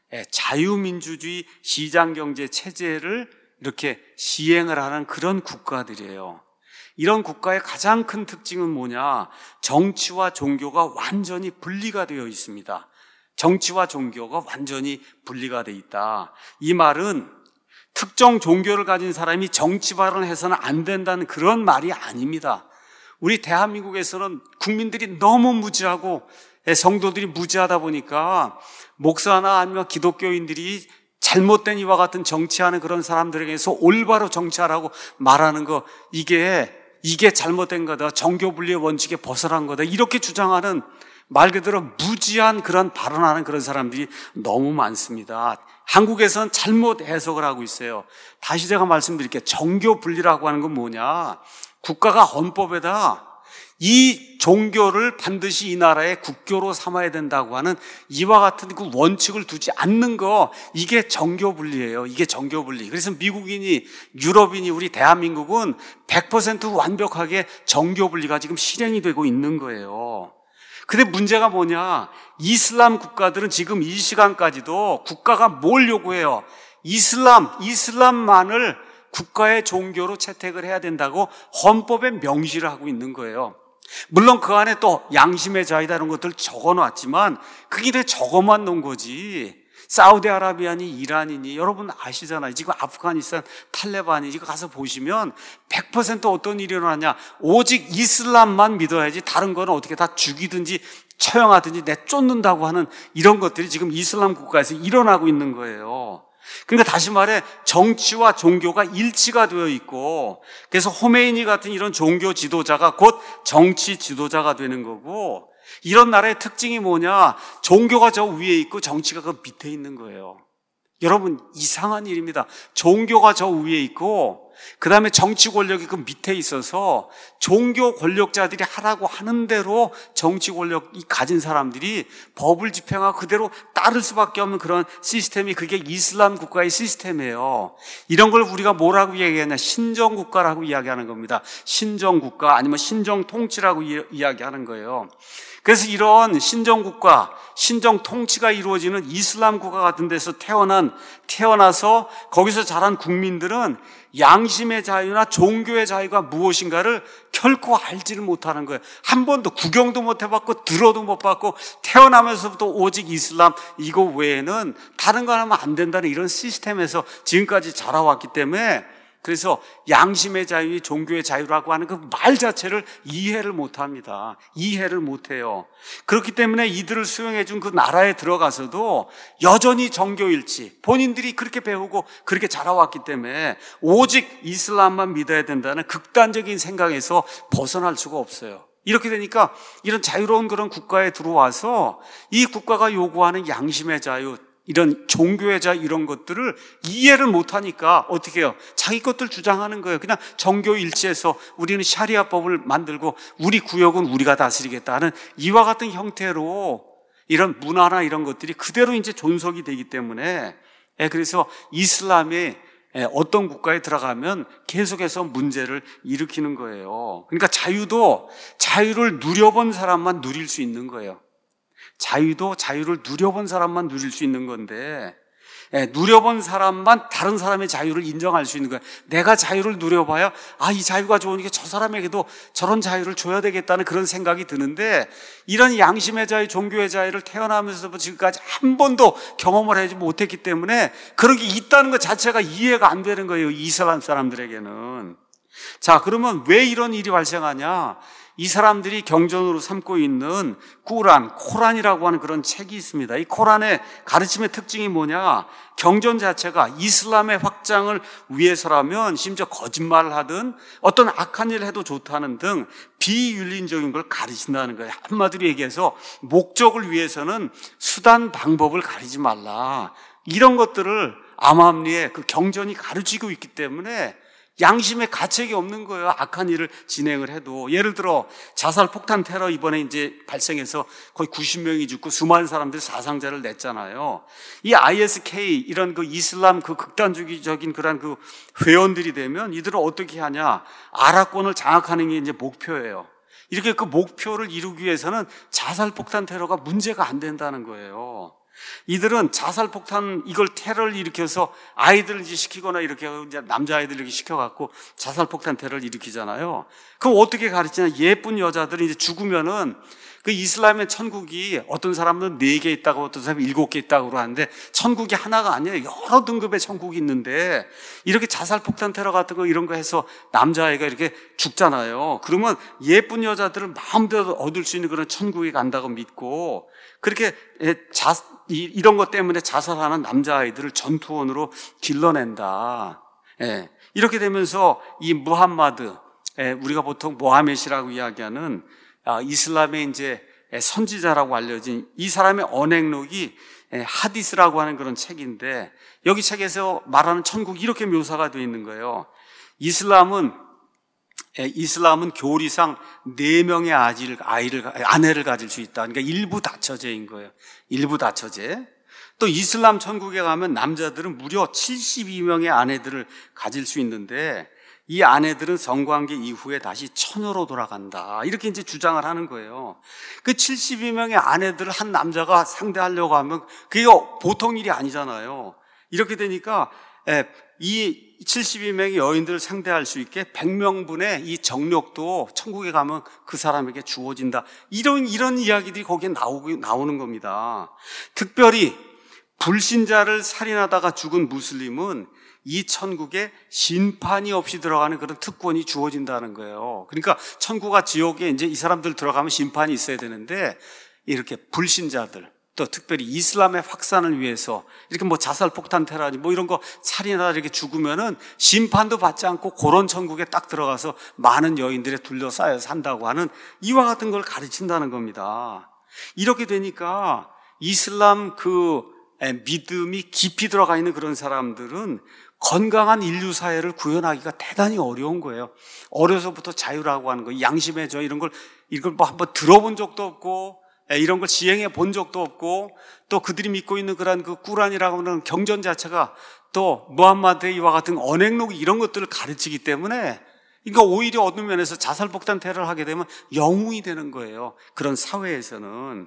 Speaker 1: 자유민주주의 시장경제 체제를 이렇게 시행을 하는 그런 국가들이에요. 이런 국가의 가장 큰 특징은 뭐냐? 정치와 종교가 완전히 분리가 되어 있습니다. 정치와 종교가 완전히 분리가 되어 있다. 이 말은 특정 종교를 가진 사람이 정치 발언을 해서는 안 된다는 그런 말이 아닙니다. 우리 대한민국에서는 국민들이 너무 무지하고 성도들이 무지하다 보니까 목사나 아니면 기독교인들이 잘못된 이와 같은 정치하는 그런 사람들에게서 올바로 정치하라고 말하는 거 이게 이게 잘못된 거다. 정교 분리의 원칙에 벗어난 거다. 이렇게 주장하는 말 그대로 무지한 그런 발언하는 그런 사람들이 너무 많습니다. 한국에서는 잘못 해석을 하고 있어요. 다시 제가 말씀드릴게요. 정교 분리라고 하는 건 뭐냐? 국가가 헌법에다 이 종교를 반드시 이 나라의 국교로 삼아야 된다고 하는 이와 같은 그 원칙을 두지 않는 거 이게 정교분리예요. 이게 정교분리. 그래서 미국인이 유럽인이 우리 대한민국은 백 퍼센트 완벽하게 정교분리가 지금 실행이 되고 있는 거예요. 근데 문제가 뭐냐? 이슬람 국가들은 지금 이 시간까지도 국가가 뭘 요구해요? 이슬람, 이슬람만을 국가의 종교로 채택을 해야 된다고 헌법에 명시를 하고 있는 거예요. 물론 그 안에 또 양심의 자유다 이런 것들 적어놨지만 그게 왜 적어만 놓은 거지. 사우디아라비아니 이란이니 여러분 아시잖아요. 지금 아프가니스탄 탈레반이 지금 가서 보시면 백 퍼센트 어떤 일이 일어나냐. 오직 이슬람만 믿어야지 다른 거는 어떻게 다 죽이든지 처형하든지 내쫓는다고 하는 이런 것들이 지금 이슬람 국가에서 일어나고 있는 거예요. 그러니까 다시 말해 정치와 종교가 일치가 되어 있고 그래서 호메이니 같은 이런 종교 지도자가 곧 정치 지도자가 되는 거고 이런 나라의 특징이 뭐냐? 종교가 저 위에 있고 정치가 그 밑에 있는 거예요. 여러분 이상한 일입니다. 종교가 저 위에 있고 그 다음에 정치 권력이 그 밑에 있어서 종교 권력자들이 하라고 하는 대로 정치 권력이 가진 사람들이 법을 집행하고 그대로 따를 수밖에 없는 그런 시스템이 그게 이슬람 국가의 시스템이에요. 이런 걸 우리가 뭐라고 얘기하냐? 신정국가라고 이야기하는 겁니다. 신정국가 아니면 신정통치라고 이야기하는 거예요. 그래서 이런 신정국가, 신정통치가 이루어지는 이슬람 국가 같은 데서 태어난, 태어나서 거기서 자란 국민들은 양심의 자유나 종교의 자유가 무엇인가를 결코 알지를 못하는 거예요. 한 번도 구경도 못 해봤고 들어도 못 봤고 태어나면서부터 오직 이슬람 이거 외에는 다른 거 하면 안 된다는 이런 시스템에서 지금까지 자라왔기 때문에, 그래서 양심의 자유, 종교의 자유라고 하는 그 말 자체를 이해를 못합니다. 이해를 못해요. 그렇기 때문에 이들을 수용해 준 그 나라에 들어가서도 여전히 정교일치, 본인들이 그렇게 배우고 그렇게 자라왔기 때문에 오직 이슬람만 믿어야 된다는 극단적인 생각에서 벗어날 수가 없어요. 이렇게 되니까 이런 자유로운 그런 국가에 들어와서 이 국가가 요구하는 양심의 자유, 이런 종교의 자유 이런 것들을 이해를 못하니까 어떻게 해요? 자기 것들 주장하는 거예요. 그냥 정교일치해서 우리는 샤리아법을 만들고 우리 구역은 우리가 다스리겠다 하는 이와 같은 형태로 이런 문화나 이런 것들이 그대로 이제 존속이 되기 때문에, 그래서 이슬람의 어떤 국가에 들어가면 계속해서 문제를 일으키는 거예요. 그러니까 자유도 자유를 누려본 사람만 누릴 수 있는 거예요. 자유도 자유를 누려본 사람만 누릴 수 있는 건데, 예, 누려본 사람만 다른 사람의 자유를 인정할 수 있는 거예요. 내가 자유를 누려봐야 아, 이 자유가 좋으니까 저 사람에게도 저런 자유를 줘야 되겠다는 그런 생각이 드는데, 이런 양심의 자유, 종교의 자유를 태어나면서부터 지금까지 한 번도 경험을 하지 못했기 때문에 그런 게 있다는 것 자체가 이해가 안 되는 거예요, 이슬람 사람들에게는. 자, 그러면 왜 이런 일이 발생하냐? 이 사람들이 경전으로 삼고 있는 꾸란, 코란이라고 하는 그런 책이 있습니다. 이 코란의 가르침의 특징이 뭐냐? 경전 자체가 이슬람의 확장을 위해서라면 심지어 거짓말을 하든 어떤 악한 일을 해도 좋다는 등 비윤리적인 걸 가르친다는 거예요. 한마디로 얘기해서 목적을 위해서는 수단, 방법을 가리지 말라. 이런 것들을 암암리에 그 경전이 가르치고 있기 때문에 양심의 가책이 없는 거예요. 악한 일을 진행을 해도. 예를 들어 자살 폭탄 테러 이번에 이제 발생해서 거의 구십 명이 죽고 수많은 사람들이 사상자를 냈잖아요. 이 아이에스케이 이런 그 이슬람 그 극단주의적인 그런 그 회원들이 되면 이들은 어떻게 하냐? 아랍권을 장악하는 게 이제 목표예요. 이렇게 그 목표를 이루기 위해서는 자살 폭탄 테러가 문제가 안 된다는 거예요. 이들은 자살폭탄 이걸 테러를 일으켜서 아이들을 이제 시키거나 이렇게 이제 남자아이들 이렇게 시켜갖고 자살폭탄 테러를 일으키잖아요. 그럼 어떻게 가르치냐? 예쁜 여자들이 이제 죽으면은 그 이슬람의 천국이 어떤 사람은 네 개 있다고 어떤 사람은 일곱 개 있다고 하는데 천국이 하나가 아니에요. 여러 등급의 천국이 있는데 이렇게 자살폭탄 테러 같은 거 이런 거 해서 남자아이가 이렇게 죽잖아요. 그러면 예쁜 여자들을 마음대로 얻을 수 있는 그런 천국에 간다고 믿고 그렇게 자, 이런 것 때문에 자살하는 남자아이들을 전투원으로 길러낸다. 예. 이렇게 되면서 이 무함마드, 예, 우리가 보통 모하메시라고 이야기하는 아, 이슬람의 이제 선지자라고 알려진 이 사람의 언행록이 하디스라고 하는 그런 책인데, 여기 책에서 말하는 천국이 이렇게 묘사가 되어 있는 거예요. 이슬람은 이슬람은 교리상 네 명의 아이를, 아이를 아내를 가질 수 있다. 그러니까 일부 다처제인 거예요. 일부 다처제. 또 이슬람 천국에 가면 남자들은 무려 칠십이 명의 아내들을 가질 수 있는데 이 아내들은 성관계 이후에 다시 처녀로 돌아간다. 이렇게 이제 주장을 하는 거예요. 그 칠십이 명의 아내들을 한 남자가 상대하려고 하면 그게 보통 일이 아니잖아요. 이렇게 되니까 이 칠십이 명의 여인들을 상대할 수 있게 백 명분의 이 정력도 천국에 가면 그 사람에게 주어진다. 이런, 이런 이야기들이 거기에 나오고, 나오는 겁니다. 특별히 불신자를 살인하다가 죽은 무슬림은 이 천국에 심판이 없이 들어가는 그런 특권이 주어진다는 거예요. 그러니까 천국과 지옥에 이제 이 사람들 들어가면 심판이 있어야 되는데 이렇게 불신자들 또 특별히 이슬람의 확산을 위해서 이렇게 뭐 자살 폭탄 테러니 뭐 이런 거 살인하다 이렇게 죽으면은 심판도 받지 않고 그런 천국에 딱 들어가서 많은 여인들에 둘러싸여 산다고 하는 이와 같은 걸 가르친다는 겁니다. 이렇게 되니까 이슬람 그 믿음이 깊이 들어가 있는 그런 사람들은 건강한 인류 사회를 구현하기가 대단히 어려운 거예요. 어려서부터 자유라고 하는 거, 양심의 저 이런 걸 이걸 뭐 한번 들어본 적도 없고 이런 걸 시행해 본 적도 없고 또 그들이 믿고 있는 그런 그 꾸란이라고 하는 경전 자체가 또 무함마드의 이와 같은 언행록 이런 것들을 가르치기 때문에 그러니까 오히려 어떤 면에서 자살폭탄 테러를 하게 되면 영웅이 되는 거예요. 그런 사회에서는.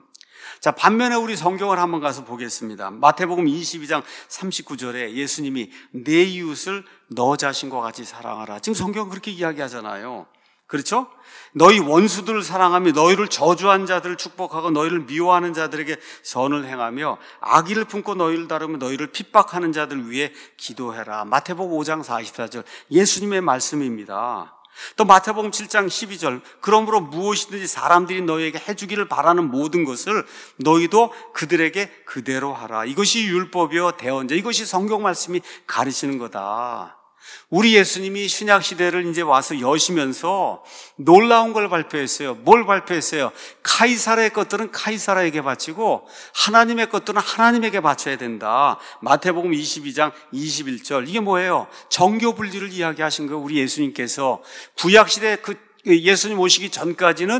Speaker 1: 자, 반면에 우리 성경을 한번 가서 보겠습니다. 마태복음 이십이 장 삼십구 절에 예수님이 내 이웃을 너 자신과 같이 사랑하라. 지금 성경은 그렇게 이야기하잖아요. 그렇죠? 너희 원수들을 사랑하며 너희를 저주한 자들을 축복하고 너희를 미워하는 자들에게 선을 행하며 악의를 품고 너희를 다루며 너희를 핍박하는 자들 위해 기도해라. 마태복음 오 장 사십사 절 예수님의 말씀입니다. 또 마태복음 칠 장 십이 절 그러므로 무엇이든지 사람들이 너희에게 해주기를 바라는 모든 것을 너희도 그들에게 그대로 하라. 이것이 율법이요 대언자. 이것이 성경 말씀이 가르치는 거다. 우리 예수님이 신약 시대를 이제 와서 여시면서 놀라운 걸 발표했어요. 뭘 발표했어요? 카이사르의 것들은 카이사르에게 바치고 하나님의 것들은 하나님에게 바쳐야 된다. 마태복음 이십이 장 이십일 절. 이게 뭐예요? 정교 분리를 이야기하신 거예요. 우리 예수님께서 구약 시대 그 예수님 오시기 전까지는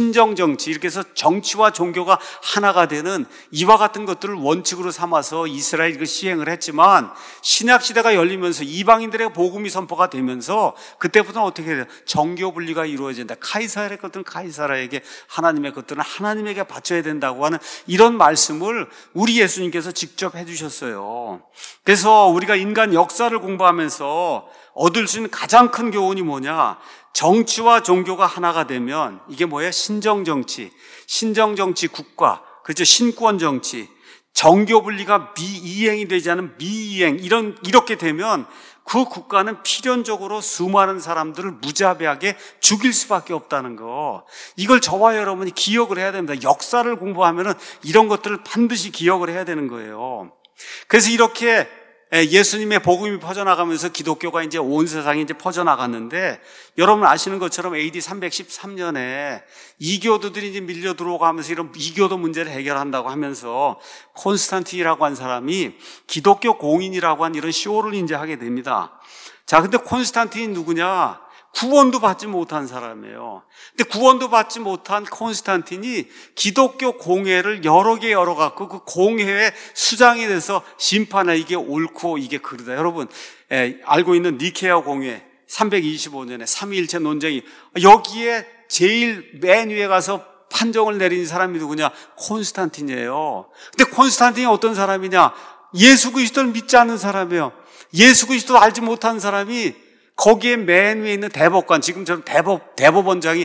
Speaker 1: 신정정치, 이렇게 해서 정치와 종교가 하나가 되는 이와 같은 것들을 원칙으로 삼아서 이스라엘이 그 시행을 했지만 신약시대가 열리면서 이방인들의 복음이 선포가 되면서 그때부터는 어떻게 해야 돼요? 정교 분리가 이루어진다. 카이사르의 것들은 카이사르에게, 하나님의 것들은 하나님에게 바쳐야 된다고 하는 이런 말씀을 우리 예수님께서 직접 해주셨어요. 그래서 우리가 인간 역사를 공부하면서 얻을 수 있는 가장 큰 교훈이 뭐냐? 정치와 종교가 하나가 되면 이게 뭐예요? 신정정치, 신정정치 국가, 그렇죠? 신권정치, 정교 분리가 미이행이 되지 않은 미이행, 이런 이렇게 되면 그 국가는 필연적으로 수많은 사람들을 무자비하게 죽일 수밖에 없다는 거. 이걸 저와 여러분이 기억을 해야 됩니다. 역사를 공부하면은 이런 것들을 반드시 기억을 해야 되는 거예요. 그래서 이렇게 예수님의 복음이 퍼져나가면서 기독교가 이제 온 세상에 이제 퍼져나갔는데, 여러분 아시는 것처럼 에이디 삼백십삼 년에 이교도들이 이제 밀려 들어오면서 이런 이교도 문제를 해결한다고 하면서 콘스탄틴이라고 한 사람이 기독교 공인이라고 한 이런 쇼를 이제 하게 됩니다. 자, 근데 콘스탄틴이 누구냐? 구원도 받지 못한 사람이에요. 근데 구원도 받지 못한 콘스탄틴이 기독교 공회를 여러 개 열어갖고 그 공회의 수장이 돼서 심판해. 이게 옳고 이게 그르다. 여러분, 예, 알고 있는 니케아 공회 삼백이십오 년에 삼위일체 논쟁이, 여기에 제일 맨 위에 가서 판정을 내린 사람이 누구냐? 콘스탄틴이에요. 근데 콘스탄틴이 어떤 사람이냐? 예수 그리스도를 믿지 않는 사람이에요. 예수 그리스도를 알지 못한 사람이 거기에 맨 위에 있는 대법관, 지금처럼 대법, 대법원장이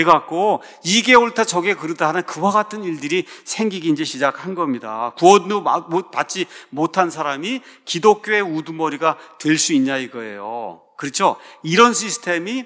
Speaker 1: 돼갖고 이게 옳다 저게 그르다 하는 그와 같은 일들이 생기기 이제 시작한 겁니다. 구원도 받지 못한 사람이 기독교의 우두머리가 될 수 있냐 이거예요. 그렇죠? 이런 시스템이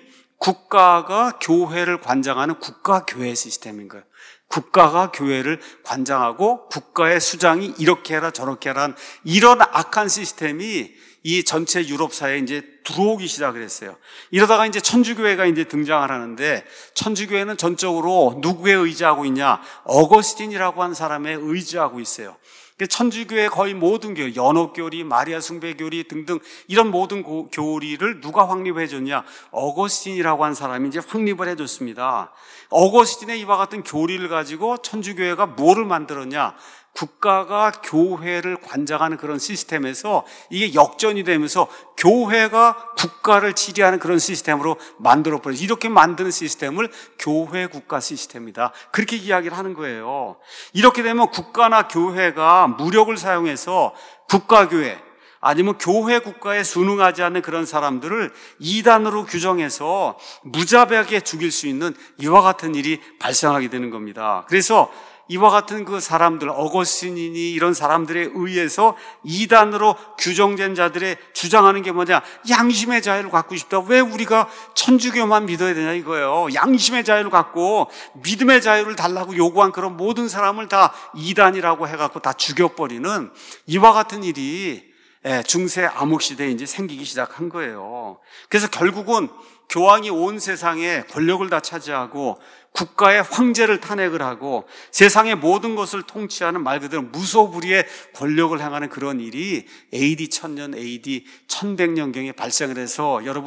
Speaker 1: 국가가 교회를 관장하는 국가교회 시스템인 거예요. 국가가 교회를 관장하고 국가의 수장이 이렇게 해라 저렇게 해라 하는 이런 악한 시스템이 이 전체 유럽 사회에 이제 들어오기 시작을 했어요. 이러다가 이제 천주교회가 이제 등장을 하는데, 천주교회는 전적으로 누구에 의지하고 있냐? 어거스틴이라고 한 사람에 의지하고 있어요. 천주교회 거의 모든 교리, 연옥교리, 마리아 숭배교리 등등 이런 모든 고, 교리를 누가 확립해 줬냐? 어거스틴이라고 한 사람이 이제 확립을 해 줬습니다. 어거스틴의 이와 같은 교리를 가지고 천주교회가 뭐를 만들었냐? 국가가 교회를 관장하는 그런 시스템에서 이게 역전이 되면서 교회가 국가를 지배하는 그런 시스템으로 만들어버려요. 이렇게 만드는 시스템을 교회 국가 시스템이다. 그렇게 이야기를 하는 거예요. 이렇게 되면 국가나 교회가 무력을 사용해서 국가교회, 아니면 교회 국가에 순응하지 않는 그런 사람들을 이단으로 규정해서 무자비하게 죽일 수 있는 이와 같은 일이 발생하게 되는 겁니다. 그래서 이와 같은 그 사람들, 어거스틴이니 이런 사람들에 의해서 이단으로 규정된 자들의 주장하는 게 뭐냐? 양심의 자유를 갖고 싶다. 왜 우리가 천주교만 믿어야 되냐 이거예요. 양심의 자유를 갖고 믿음의 자유를 달라고 요구한 그런 모든 사람을 다 이단이라고 해갖고 다 죽여버리는 이와 같은 일이 중세 암흑시대에 이제 생기기 시작한 거예요. 그래서 결국은 교황이 온 세상에 권력을 다 차지하고 국가의 황제를 탄핵을 하고 세상의 모든 것을 통치하는 말 그대로 무소불위의 권력을 행하는 그런 일이 에이디 천년, 에이디 천백 년경에 발생을 해서 여러분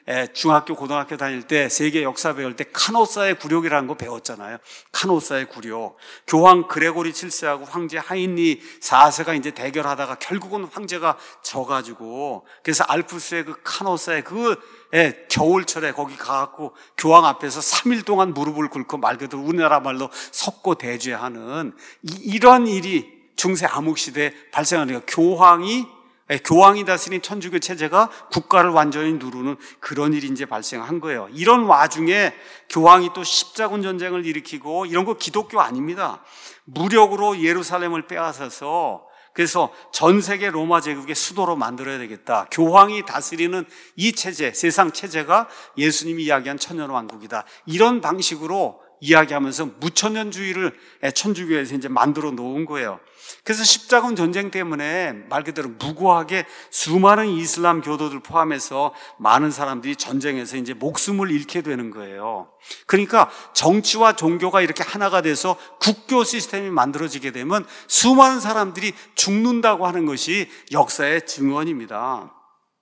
Speaker 1: 중학교, 고등학교 다닐 때 세계 역사 배울 때 카노사의 굴욕이라는 거 배웠잖아요. 카노사의 굴욕. 교황 그레고리 칠 세하고 황제 하인리 사 세가 이제 대결하다가 결국은 황제가 져가지고, 그래서 알프스의 그 카노사의 그 예, 겨울철에 거기 가갖고 교황 앞에서 삼 일 동안 무릎을 꿇고 말 그대로 우리나라 말로 석고 대죄하는 이, 이런 일이 중세 암흑시대에 발생하는 거예요. 교황이 교황이 다스린 천주교 체제가 국가를 완전히 누르는 그런 일이 이제 발생한 거예요. 이런 와중에 교황이 또 십자군 전쟁을 일으키고, 이런 거 기독교 아닙니다. 무력으로 예루살렘을 빼앗아서, 그래서 전 세계 로마 제국의 수도로 만들어야 되겠다. 교황이 다스리는 이 체제, 세상 체제가 예수님이 이야기한 천년왕국이다. 이런 방식으로 이야기하면서 무천년주의를 천주교에서 이제 만들어 놓은 거예요. 그래서 십자군 전쟁 때문에 말 그대로 무고하게 수많은 이슬람 교도들 포함해서 많은 사람들이 전쟁에서 이제 목숨을 잃게 되는 거예요. 그러니까 정치와 종교가 이렇게 하나가 돼서 국교 시스템이 만들어지게 되면 수많은 사람들이 죽는다고 하는 것이 역사의 증언입니다.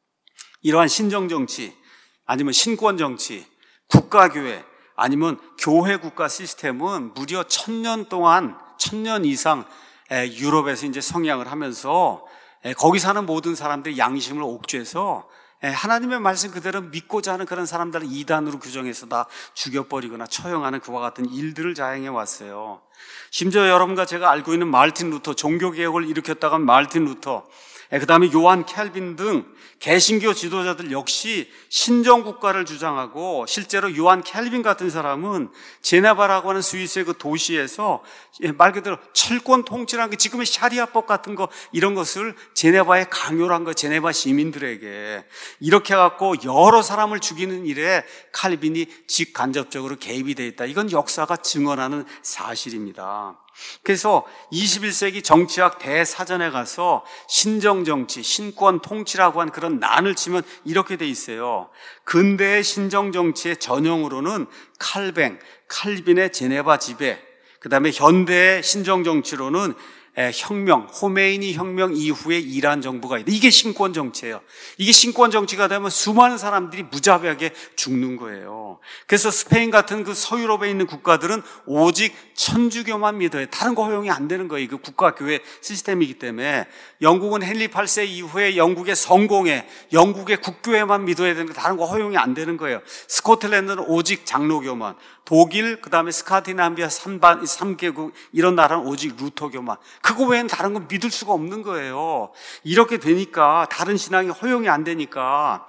Speaker 1: 이러한 신정정치, 아니면 신권정치, 국가교회, 아니면 교회 국가 시스템은 무려 천년 동안, 천년 이상 유럽에서 이제 성향을 하면서 거기 사는 모든 사람들의 양심을 옥죄해서 하나님의 말씀 그대로 믿고자 하는 그런 사람들을 이단으로 규정해서 다 죽여버리거나 처형하는 그와 같은 일들을 자행해 왔어요. 심지어 여러분과 제가 알고 있는 마르틴 루터, 종교개혁을 일으켰다가 마르틴 루터, 그 다음에 요한 캘빈 등 개신교 지도자들 역시 신정국가를 주장하고, 실제로 요한 캘빈 같은 사람은 제네바라고 하는 스위스의 그 도시에서 말 그대로 철권 통치라는 게 지금의 샤리아법 같은 거, 이런 것을 제네바에 강요를 한 거, 제네바 시민들에게. 이렇게 해갖고 여러 사람을 죽이는 일에 칼빈이 직간접적으로 개입이 되어 있다. 이건 역사가 증언하는 사실입니다. 그래서 이십일 세기 정치학 대사전에 가서 신정정치, 신권통치라고 한 그런 난을 치면 이렇게 돼 있어요. 근대의 신정정치의 전형으로는 칼뱅, 칼빈의 제네바 지배, 그 다음에 현대의 신정정치로는 혁명, 호메이니 혁명 이후에 이란 정부가 있다. 이게 신권 정치예요. 이게 신권 정치가 되면 수많은 사람들이 무자비하게 죽는 거예요. 그래서 스페인 같은 그 서유럽에 있는 국가들은 오직 천주교만 믿어요. 다른 거 허용이 안 되는 거예요. 그 국가교회 시스템이기 때문에. 영국은 헨리 팔 세 이후에 영국의 성공회, 영국의 국교회만 믿어야 되는데 다른 거 허용이 안 되는 거예요. 스코틀랜드는 오직 장로교만, 독일, 그 다음에 스카디나비아 삼 개국 이런 나라는 오직 루터교만. 그거 외에는 다른 건 믿을 수가 없는 거예요. 이렇게 되니까, 다른 신앙이 허용이 안 되니까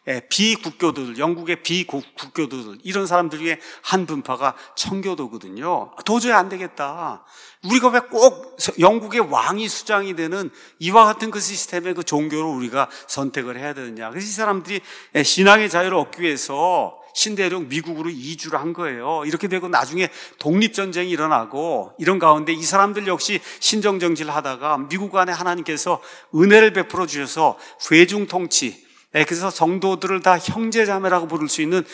Speaker 1: 비국교도들, 영국의 비국교도들, 이런 사람들 중에 한 분파가 청교도거든요. 도저히 안 되겠다. 우리가 왜 꼭 영국의 왕이 수장이 되는 이와 같은 그 시스템의 그 종교를 우리가 선택을 해야 되느냐. 그래서 이 사람들이 신앙의 자유를 얻기 위해서 신대륙 미국으로 이주를 한 거예요. 이렇게 되고 나중에 독립전쟁이 일어나고, 이런 가운데 이 사람들 역시 신정정치를 하다가 미국 안에 하나님께서 은혜를 베풀어 주셔서 회중통치, 그래서 성도들을 다 형제자매라고 부를 수 있는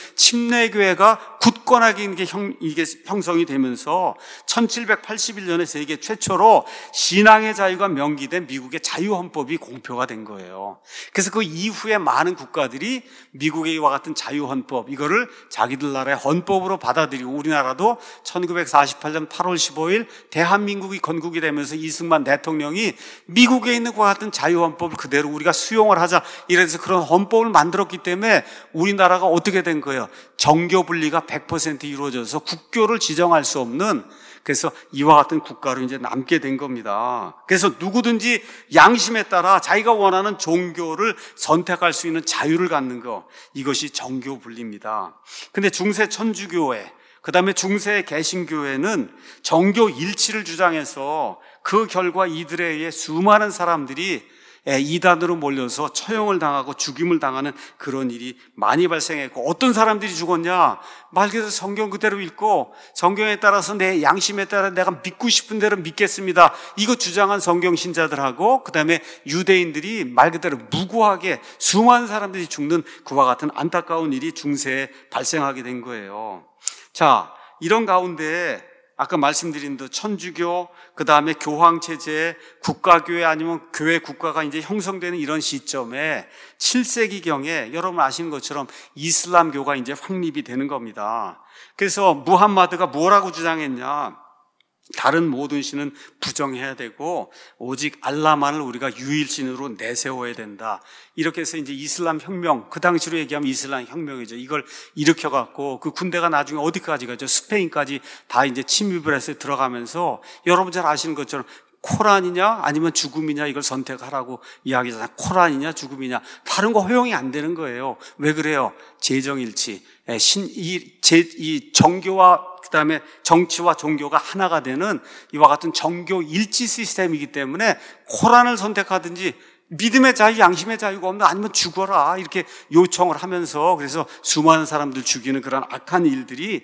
Speaker 1: 침례교회가 굳건하게 이게, 형, 이게 형성이 되면서 천칠백팔십일 년에 세계 최초로 신앙의 자유가 명기된 미국의 자유헌법이 공표가 된 거예요. 그래서 그 이후에 많은 국가들이 미국의 이와 같은 자유헌법, 이거를 자기들 나라의 헌법으로 받아들이고, 우리나라도 천구백사십팔 년 팔월 십오일 대한민국이 건국이 되면서 이승만 대통령이 미국에 있는 그와 같은 자유헌법을 그대로 우리가 수용을 하자, 이래서 그런 헌법을 만들었기 때문에 우리나라가 어떻게 된 거예요? 정교 분리가 백 퍼센트 이루어져서 국교를 지정할 수 없는, 그래서 이와 같은 국가로 이제 남게 된 겁니다. 그래서 누구든지 양심에 따라 자기가 원하는 종교를 선택할 수 있는 자유를 갖는 거, 이것이 정교 분리입니다. 근데 중세 천주교회, 그 다음에 중세 개신교회는 정교 일치를 주장해서 그 결과 이들에 의해 수많은 사람들이 이단으로 몰려서 처형을 당하고 죽임을 당하는 그런 일이 많이 발생했고, 어떤 사람들이 죽었냐? 말 그대로 성경 그대로 읽고 성경에 따라서 내 양심에 따라 내가 믿고 싶은 대로 믿겠습니다, 이거 주장한 성경 신자들하고, 그 다음에 유대인들이 말 그대로 무고하게 수많은 사람들이 죽는 그와 같은 안타까운 일이 중세에 발생하게 된 거예요. 자, 이런 가운데 아까 말씀드린 그 천주교, 그 다음에 교황체제, 국가교회 아니면 교회 국가가 이제 형성되는 이런 시점에 칠 세기경에 여러분 아시는 것처럼 이슬람교가 이제 확립이 되는 겁니다. 그래서 무함마드가 뭐라고 주장했냐? 다른 모든 신은 부정해야 되고 오직 알라만을 우리가 유일신으로 내세워야 된다. 이렇게 해서 이제 이슬람 혁명, 그 당시로 얘기하면 이슬람 혁명이죠. 이걸 일으켜갖고 그 군대가 나중에 어디까지 가죠? 스페인까지 다 이제 침입을 해서 들어가면서 여러분 잘 아시는 것처럼 코란이냐 아니면 죽음이냐 이걸 선택하라고 이야기하잖아요. 코란이냐 죽음이냐 다른 거 허용이 안 되는 거예요. 왜 그래요? 재정일치, 신, 이, 제, 이 정교와 그다음에 정치와 종교가 하나가 되는 이와 같은 정교 일치 시스템이기 때문에 코란을 선택하든지 믿음의 자유, 양심의 자유가 없는 아니면 죽어라 이렇게 요청을 하면서 그래서 수많은 사람들 죽이는 그런 악한 일들이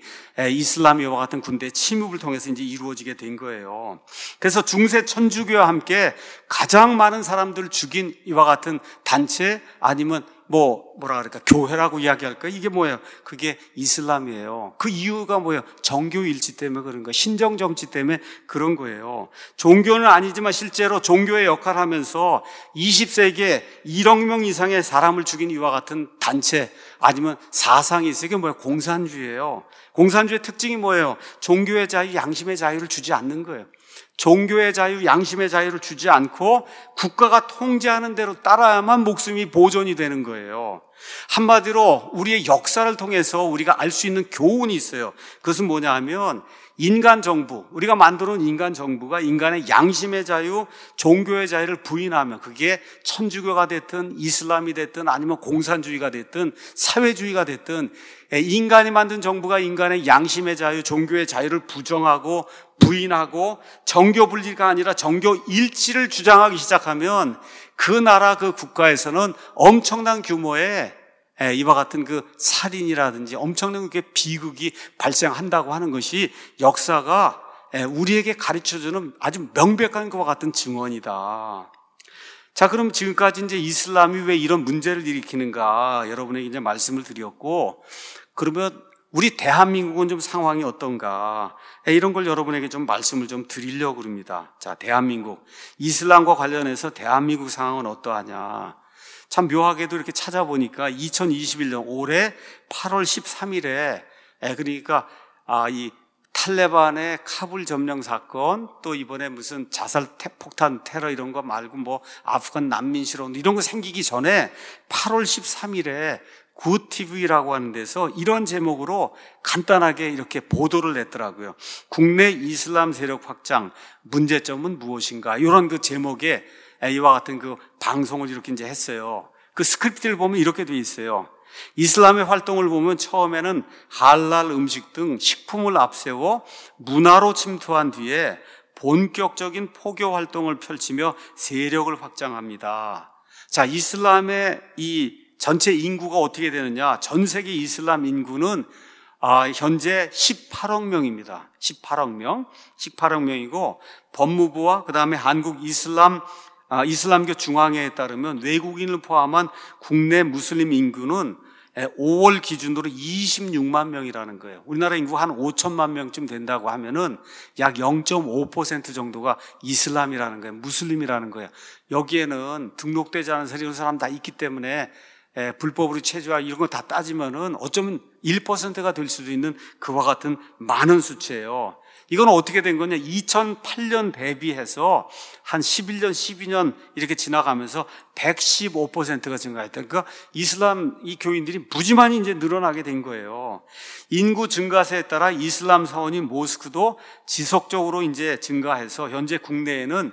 Speaker 1: 이슬람이와 같은 군대 침입을 통해서 이제 이루어지게 된 거예요. 그래서 중세 천주교와 함께 가장 많은 사람들을 죽인 이와 같은 단체 아니면 뭐 뭐라 그럴까 교회라고 이야기할까 이게 뭐예요? 그게 이슬람이에요. 그 이유가 뭐예요? 정교 일치 때문에 그런 거예요. 신정 정치 때문에 그런 거예요. 종교는 아니지만 실제로 종교의 역할을 하면서 이십 세기에 일억 명 이상의 사람을 죽인 이와 같은 단체 아니면 사상이 있어요. 이게 뭐예요? 공산주의예요. 공산주의의 특징이 뭐예요? 종교의 자유, 양심의 자유를 주지 않는 거예요. 종교의 자유, 양심의 자유를 주지 않고 국가가 통제하는 대로 따라야만 목숨이 보존이 되는 거예요. 한마디로 우리의 역사를 통해서 우리가 알 수 있는 교훈이 있어요. 그것은 뭐냐 하면 인간 정부, 우리가 만들어 놓은 인간 정부가 인간의 양심의 자유, 종교의 자유를 부인하면 그게 천주교가 됐든 이슬람이 됐든 아니면 공산주의가 됐든 사회주의가 됐든 인간이 만든 정부가 인간의 양심의 자유, 종교의 자유를 부정하고 부인하고 정교 분리가 아니라 정교 일치를 주장하기 시작하면 그 나라 그 국가에서는 엄청난 규모의 이와 같은 그 살인이라든지 엄청난 그 비극이 발생한다고 하는 것이 역사가 우리에게 가르쳐주는 아주 명백한 것과 같은 증언이다. 자, 그럼 지금까지 이제 이슬람이 왜 이런 문제를 일으키는가 여러분에게 이제 말씀을 드렸고, 그러면 우리 대한민국은 좀 상황이 어떤가 이런 걸 여러분에게 좀 말씀을 좀 드리려고 합니다. 자, 대한민국 이슬람과 관련해서 대한민국 상황은 어떠하냐? 참 묘하게도 이렇게 찾아보니까 이천이십일 년 올해 팔월 십삼일에 그러니까 아, 이 탈레반의 카불 점령 사건, 또 이번에 무슨 자살 폭탄 테러 이런 거 말고 뭐 아프간 난민 실험 이런 거 생기기 전에 팔월 십삼일에 굿티비라고 하는 데서 이런 제목으로 간단하게 이렇게 보도를 냈더라고요. 국내 이슬람 세력 확장 문제점은 무엇인가? 이런 그 제목에 이와 같은 그 방송을 이렇게 이제 했어요. 그 스크립트를 보면 이렇게 돼 있어요. 이슬람의 활동을 보면 처음에는 할랄 음식 등 식품을 앞세워 문화로 침투한 뒤에 본격적인 포교 활동을 펼치며 세력을 확장합니다. 자, 이슬람의 이 전체 인구가 어떻게 되느냐? 전 세계 이슬람 인구는 아, 현재 십팔억 명입니다. 십팔억 명, 십팔억 명이고 법무부와 그 다음에 한국 이슬람 아, 이슬람교 중앙회에 따르면 외국인을 포함한 국내 무슬림 인구는 오월 기준으로 이십육만 명이라는 거예요. 우리나라 인구가 한 오천만 명쯤 된다고 하면은 약 영 점 오 퍼센트 정도가 이슬람이라는 거예요. 무슬림이라는 거예요. 여기에는 등록되지 않은 사람 다 있기 때문에 에, 불법으로 체류하고 이런 거 다 따지면은 어쩌면 일 퍼센트가 될 수도 있는 그와 같은 많은 수치예요. 이건 어떻게 된 거냐? 이천팔 년 대비해서 한 십일 년, 십이 년 이렇게 지나가면서 백십오 퍼센트가 증가했다. 그러니까 이슬람 이 교인들이 무지만이 이제 늘어나게 된 거예요. 인구 증가세에 따라 이슬람 사원인 모스크도 지속적으로 이제 증가해서 현재 국내에는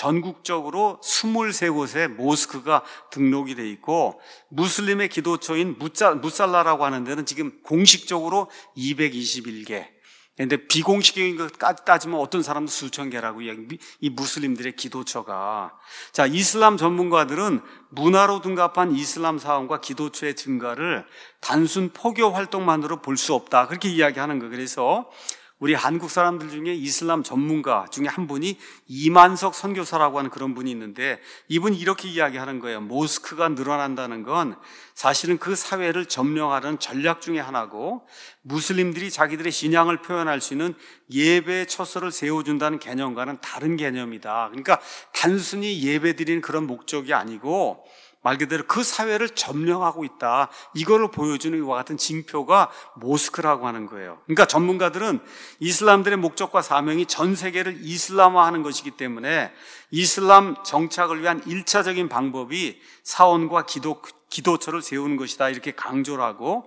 Speaker 1: 전국적으로 이십삼 곳의 모스크가 등록이 돼 있고 무슬림의 기도처인 무살라라고 하는 데는 지금 공식적으로 이백이십일 개. 그런데 비공식적인 것까지 따지면 어떤 사람도 수천 개라고 이야기, 이 무슬림들의 기도처가. 자, 이슬람 전문가들은 문화로 둔갑한 이슬람 사원과 기도처의 증가를 단순 포교 활동만으로 볼 수 없다. 그렇게 이야기하는 거예요. 그래서 우리 한국 사람들 중에 이슬람 전문가 중에 한 분이 이만석 선교사라고 하는 그런 분이 있는데, 이분이 이렇게 이야기하는 거예요. 모스크가 늘어난다는 건 사실은 그 사회를 점령하는 전략 중에 하나고, 무슬림들이 자기들의 신앙을 표현할 수 있는 예배 처소를 세워준다는 개념과는 다른 개념이다. 그러니까 단순히 예배 드리는 그런 목적이 아니고 말 그대로 그 사회를 점령하고 있다, 이거를 보여주는 이와 같은 징표가 모스크라고 하는 거예요. 그러니까 전문가들은 이슬람들의 목적과 사명이 전 세계를 이슬람화하는 것이기 때문에 이슬람 정착을 위한 일차적인 방법이 사원과 기도, 기도처를 세우는 것이다, 이렇게 강조를 하고,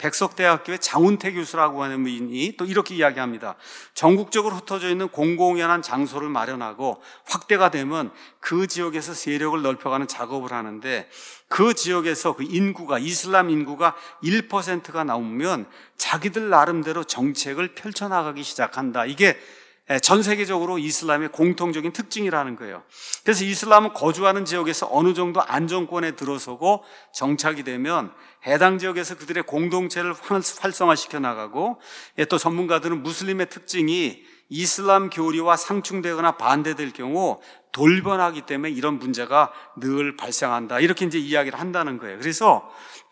Speaker 1: 백석대학교의 장운태 교수라고 하는 분이 또 이렇게 이야기합니다. 전국적으로 흩어져 있는 공공연한 장소를 마련하고 확대가 되면 그 지역에서 세력을 넓혀가는 작업을 하는데, 그 지역에서 그 인구가, 이슬람 인구가 일 퍼센트가 나오면 자기들 나름대로 정책을 펼쳐나가기 시작한다. 이게 전 세계적으로 이슬람의 공통적인 특징이라는 거예요. 그래서 이슬람은 거주하는 지역에서 어느 정도 안정권에 들어서고 정착이 되면 해당 지역에서 그들의 공동체를 활성화시켜 나가고, 또 전문가들은 무슬림의 특징이 이슬람 교리와 상충되거나 반대될 경우 돌변하기 때문에 이런 문제가 늘 발생한다, 이렇게 이제 이야기를 한다는 거예요. 그래서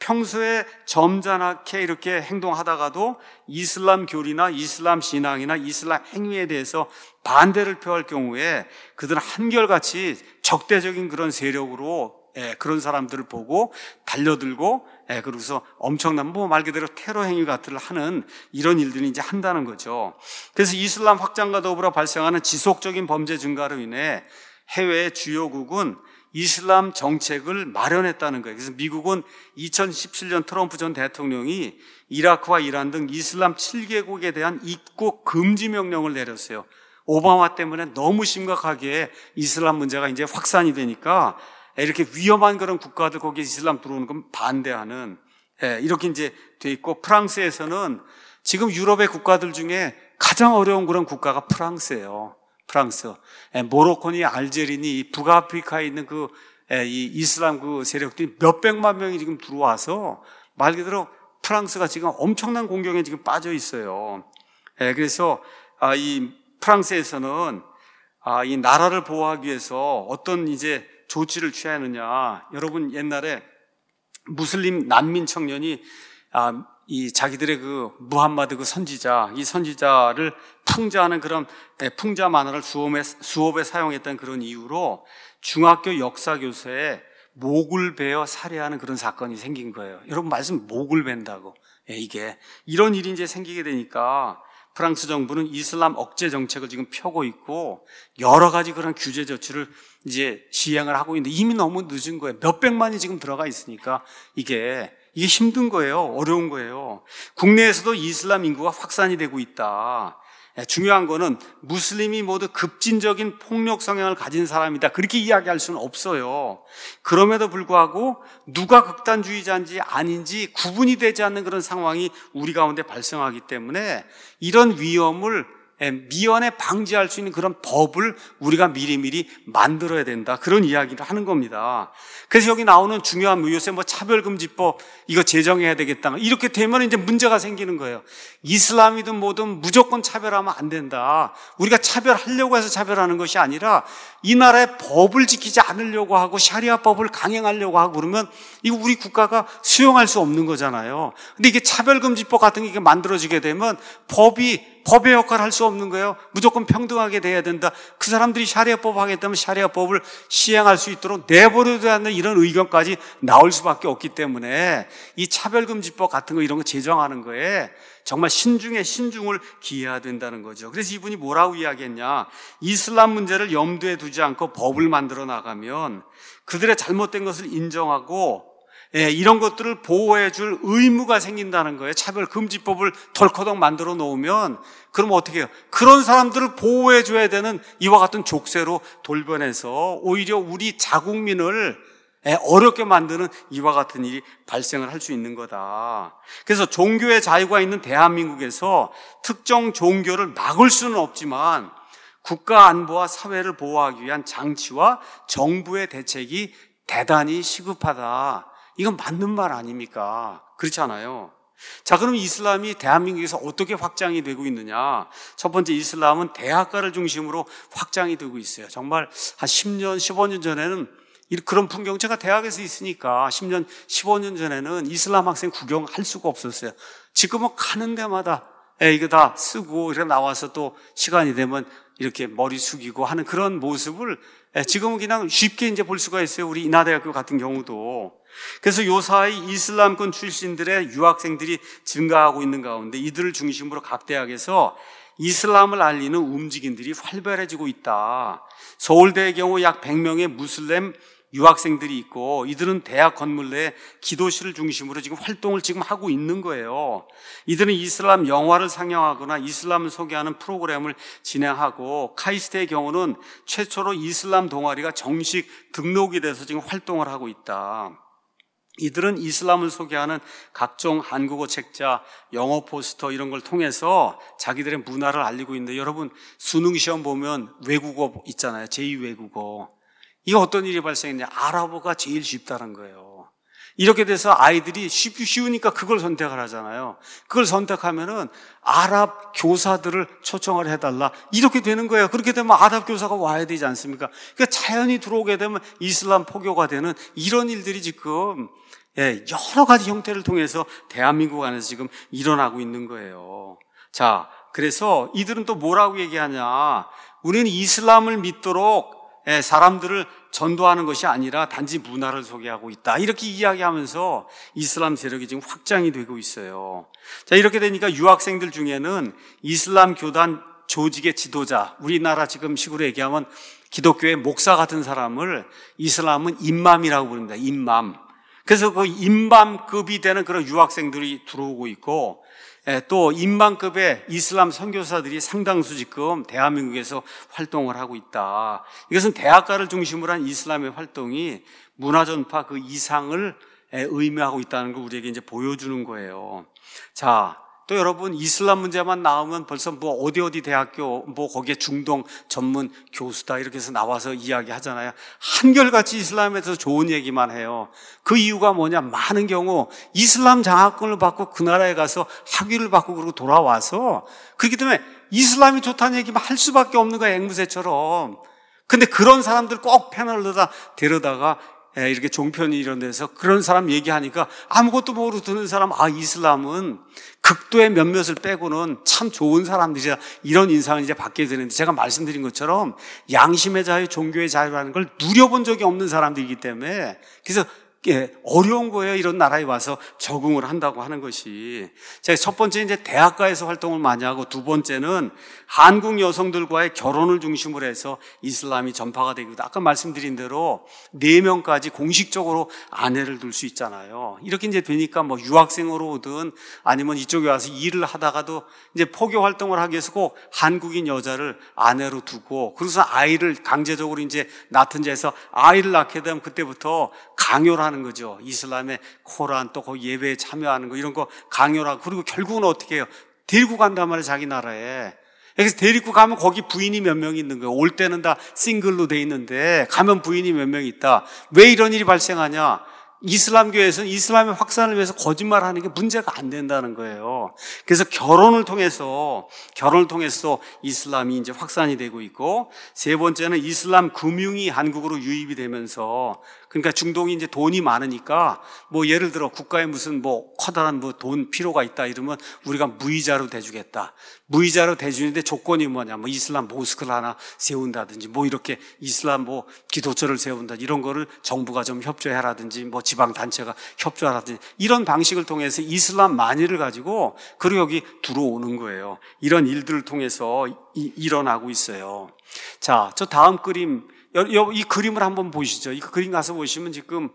Speaker 1: 평소에 점잖게 이렇게 행동하다가도 이슬람 교리나 이슬람 신앙이나 이슬람 행위에 대해서 반대를 표할 경우에 그들은 한결같이 적대적인 그런 세력으로 예, 그런 사람들을 보고 달려들고, 예, 그러고서 엄청난 뭐 말 그대로 테러 행위 같은 걸 하는 이런 일들이 이제 한다는 거죠. 그래서 이슬람 확장과 더불어 발생하는 지속적인 범죄 증가로 인해 해외의 주요국은 이슬람 정책을 마련했다는 거예요. 그래서 미국은 이천십칠 년 트럼프 전 대통령이 이라크와 이란 등 이슬람 칠 개국에 대한 입국 금지 명령을 내렸어요. 오바마 때문에 너무 심각하게 이슬람 문제가 이제 확산이 되니까 이렇게 위험한 그런 국가들, 거기에 이슬람 들어오는 건 반대하는, 이렇게 이제 돼 있고, 프랑스에서는 지금 유럽의 국가들 중에 가장 어려운 그런 국가가 프랑스예요. 프랑스. 모로코니, 알제리니, 북아프리카에 있는 그, 이 이슬람 그 세력들이 몇백만 명이 지금 들어와서 말 그대로 프랑스가 지금 엄청난 공경에 지금 빠져 있어요. 그래서 이 프랑스에서는 이 나라를 보호하기 위해서 어떤 이제 조치를 취하느냐. 여러분, 옛날에 무슬림 난민 청년이 아, 이 자기들의 그 무함마드 그 선지자, 이 선지자를 풍자하는 그런 풍자 만화를 수업에, 수업에 사용했던 그런 이유로 중학교 역사 교수에 목을 베어 살해하는 그런 사건이 생긴 거예요. 여러분, 말씀 목을 벤다고. 예, 이게 이런 일이 이제 생기게 되니까 프랑스 정부는 이슬람 억제 정책을 지금 펴고 있고 여러 가지 그런 규제 조치를 이제 시행을 하고 있는데 이미 너무 늦은 거예요. 몇백만이 지금 들어가 있으니까 이게 이게 힘든 거예요. 어려운 거예요. 국내에서도 이슬람 인구가 확산이 되고 있다. 중요한 거는 무슬림이 모두 급진적인 폭력 성향을 가진 사람이다, 그렇게 이야기할 수는 없어요. 그럼에도 불구하고 누가 극단주의자인지 아닌지 구분이 되지 않는 그런 상황이 우리 가운데 발생하기 때문에 이런 위험을 미연에 방지할 수 있는 그런 법을 우리가 미리미리 만들어야 된다, 그런 이야기를 하는 겁니다. 그래서 여기 나오는 중요한 요새 뭐 차별금지법 이거 제정해야 되겠다, 이렇게 되면 이제 문제가 생기는 거예요. 이슬람이든 뭐든 무조건 차별하면 안 된다. 우리가 차별하려고 해서 차별하는 것이 아니라 이 나라의 법을 지키지 않으려고 하고 샤리아법을 강행하려고 하고 그러면 이거 우리 국가가 수용할 수 없는 거잖아요. 근데 이게 차별금지법 같은 게 만들어지게 되면 법이 법의 역할을 할 수 없는 거예요. 무조건 평등하게 돼야 된다. 그 사람들이 샤리아법 하겠다면 샤리아법을 시행할 수 있도록 내버려둬야 하는 이런 의견까지 나올 수밖에 없기 때문에 이 차별금지법 같은 거 이런 거 제정하는 거에 정말 신중에 신중을 기해야 된다는 거죠. 그래서 이분이 뭐라고 이야기했냐. 이슬람 문제를 염두에 두지 않고 법을 만들어 나가면 그들의 잘못된 것을 인정하고 예, 이런 것들을 보호해 줄 의무가 생긴다는 거예요. 차별금지법을 덜커덕 만들어 놓으면 그럼 어떻게 해요? 그런 사람들을 보호해 줘야 되는 이와 같은 족쇄로 돌변해서 오히려 우리 자국민을 어렵게 만드는 이와 같은 일이 발생을 할 수 있는 거다. 그래서 종교의 자유가 있는 대한민국에서 특정 종교를 막을 수는 없지만 국가 안보와 사회를 보호하기 위한 장치와 정부의 대책이 대단히 시급하다. 이건 맞는 말 아닙니까? 그렇지 않아요? 자, 그럼 이슬람이 대한민국에서 어떻게 확장이 되고 있느냐? 첫 번째, 이슬람은 대학가를 중심으로 확장이 되고 있어요. 정말 한 십 년, 십오 년 전에는 그런 풍경, 제가 대학에서 있으니까 십 년, 십오 년 전에는 이슬람 학생 구경할 수가 없었어요. 지금은 가는 데마다 이거 다 쓰고 이렇게 나와서 또 시간이 되면 이렇게 머리 숙이고 하는 그런 모습을 지금은 그냥 쉽게 이제 볼 수가 있어요. 우리 인하대학교 같은 경우도. 그래서 요사이 이슬람권 출신들의 유학생들이 증가하고 있는 가운데 이들을 중심으로 각 대학에서 이슬람을 알리는 움직임들이 활발해지고 있다. 서울대의 경우 약 백 명의 무슬림 유학생들이 있고 이들은 대학 건물 내에 기도실을 중심으로 지금 활동을 지금 하고 있는 거예요. 이들은 이슬람 영화를 상영하거나 이슬람을 소개하는 프로그램을 진행하고 카이스트의 경우는 최초로 이슬람 동아리가 정식 등록이 돼서 지금 활동을 하고 있다. 이들은 이슬람을 소개하는 각종 한국어 책자, 영어 포스터 이런 걸 통해서 자기들의 문화를 알리고 있는데, 여러분 수능 시험 보면 외국어 있잖아요. 제이 외국어. 이게 어떤 일이 발생했냐? 아랍어가 제일 쉽다는 거예요. 이렇게 돼서 아이들이 쉽, 쉬우니까 그걸 선택을 하잖아요. 그걸 선택하면은 아랍 교사들을 초청을 해달라. 이렇게 되는 거예요. 그렇게 되면 아랍 교사가 와야 되지 않습니까? 그러니까 자연히 들어오게 되면 이슬람 포교가 되는 이런 일들이 지금 여러 가지 형태를 통해서 대한민국 안에서 지금 일어나고 있는 거예요. 자, 그래서 이들은 또 뭐라고 얘기하냐? 우리는 이슬람을 믿도록 사람들을 전도하는 것이 아니라 단지 문화를 소개하고 있다. 이렇게 이야기하면서 이슬람 세력이 지금 확장이 되고 있어요. 자, 이렇게 되니까 유학생들 중에는 이슬람 교단 조직의 지도자, 우리나라 지금 식으로 얘기하면 기독교의 목사 같은 사람을 이슬람은 임맘이라고 부릅니다. 임맘. 그래서 그 임맘급이 되는 그런 유학생들이 들어오고 있고, 또 임맘급의 이슬람 선교사들이 상당수 지금 대한민국에서 활동을 하고 있다. 이것은 대학가를 중심으로 한 이슬람의 활동이 문화 전파 그 이상을 의미하고 있다는 걸 우리에게 이제 보여주는 거예요. 자, 또 여러분 이슬람 문제만 나오면 벌써 뭐 어디 어디 대학교 뭐 거기에 중동 전문 교수다 이렇게 해서 나와서 이야기하잖아요. 한결같이 이슬람에 대해서 좋은 얘기만 해요. 그 이유가 뭐냐? 많은 경우 이슬람 장학금을 받고 그 나라에 가서 학위를 받고 그러고 돌아와서 그렇기 때문에 이슬람이 좋다는 얘기만 할 수밖에 없는 거야, 앵무새처럼. 근데 그런 사람들 꼭 패널로다 데려다가 이렇게 종편이 이런 데서 그런 사람 얘기하니까 아무것도 모르고 듣는 사람, 아, 이슬람은 극도의 몇몇을 빼고는 참 좋은 사람들이야, 이런 인상을 이제 받게 되는데, 제가 말씀드린 것처럼 양심의 자유, 종교의 자유라는 걸 누려본 적이 없는 사람들이기 때문에 그래서 예, 어려운 거예요. 이런 나라에 와서 적응을 한다고 하는 것이. 제가 첫 번째 이제 대학가에서 활동을 많이 하고, 두 번째는 한국 여성들과의 결혼을 중심으로 해서 이슬람이 전파가 되고, 아까 말씀드린 대로 네 명까지 공식적으로 아내를 둘 수 있잖아요. 이렇게 이제 되니까 뭐 유학생으로 오든 아니면 이쪽에 와서 일을 하다가도 이제 포교 활동을 하기 위해서 꼭 한국인 여자를 아내로 두고, 그래서 아이를 강제적으로 이제 낳든 데서 아이를 낳게 되면 그때부터 강요를 하는 거죠. 이슬람의 코란 또 그 예배에 참여하는 거 이런 거 강요를 하고, 그리고 결국은 어떻게 해요? 데리고 간단 말이에요, 자기 나라에. 그래서 데리고 가면 거기 부인이 몇 명 있는 거예요. 올 때는 다 싱글로 돼 있는데 가면 부인이 몇 명 있다. 왜 이런 일이 발생하냐? 이슬람교에서는 이슬람의 확산을 위해서 거짓말하는 게 문제가 안 된다는 거예요. 그래서 결혼을 통해서 결혼을 통해서 이슬람이 이제 확산이 되고 있고, 세 번째는 이슬람 금융이 한국으로 유입이 되면서, 그러니까 중동이 이제 돈이 많으니까 뭐 예를 들어 국가에 무슨 뭐 커다란 뭐 돈 필요가 있다 이러면 우리가 무이자로 대주겠다. 무이자로 대주는데 조건이 뭐냐? 뭐 이슬람 모스크를 하나 세운다든지, 뭐 이렇게 이슬람 뭐 기도처를 세운다, 이런 거를 정부가 좀 협조해라든지, 뭐 지방 단체가 협조하라든지, 이런 방식을 통해서 이슬람 만일을 가지고 그리고 여기 들어오는 거예요. 이런 일들을 통해서 이, 일어나고 있어요. 자, 저 다음 그림, 이 그림을 한번 보시죠. 이 그림 가서 보시면 지금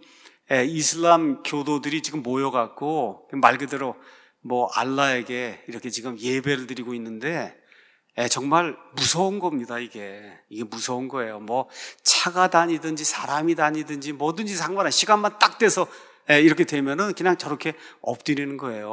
Speaker 1: 이슬람 교도들이 지금 모여갖고 말 그대로 뭐 알라에게 이렇게 지금 예배를 드리고 있는데, 정말 무서운 겁니다. 이게 이게 무서운 거예요. 뭐 차가 다니든지 사람이 다니든지 뭐든지 상관없이 시간만 딱 돼서 이렇게 되면은 그냥 저렇게 엎드리는 거예요.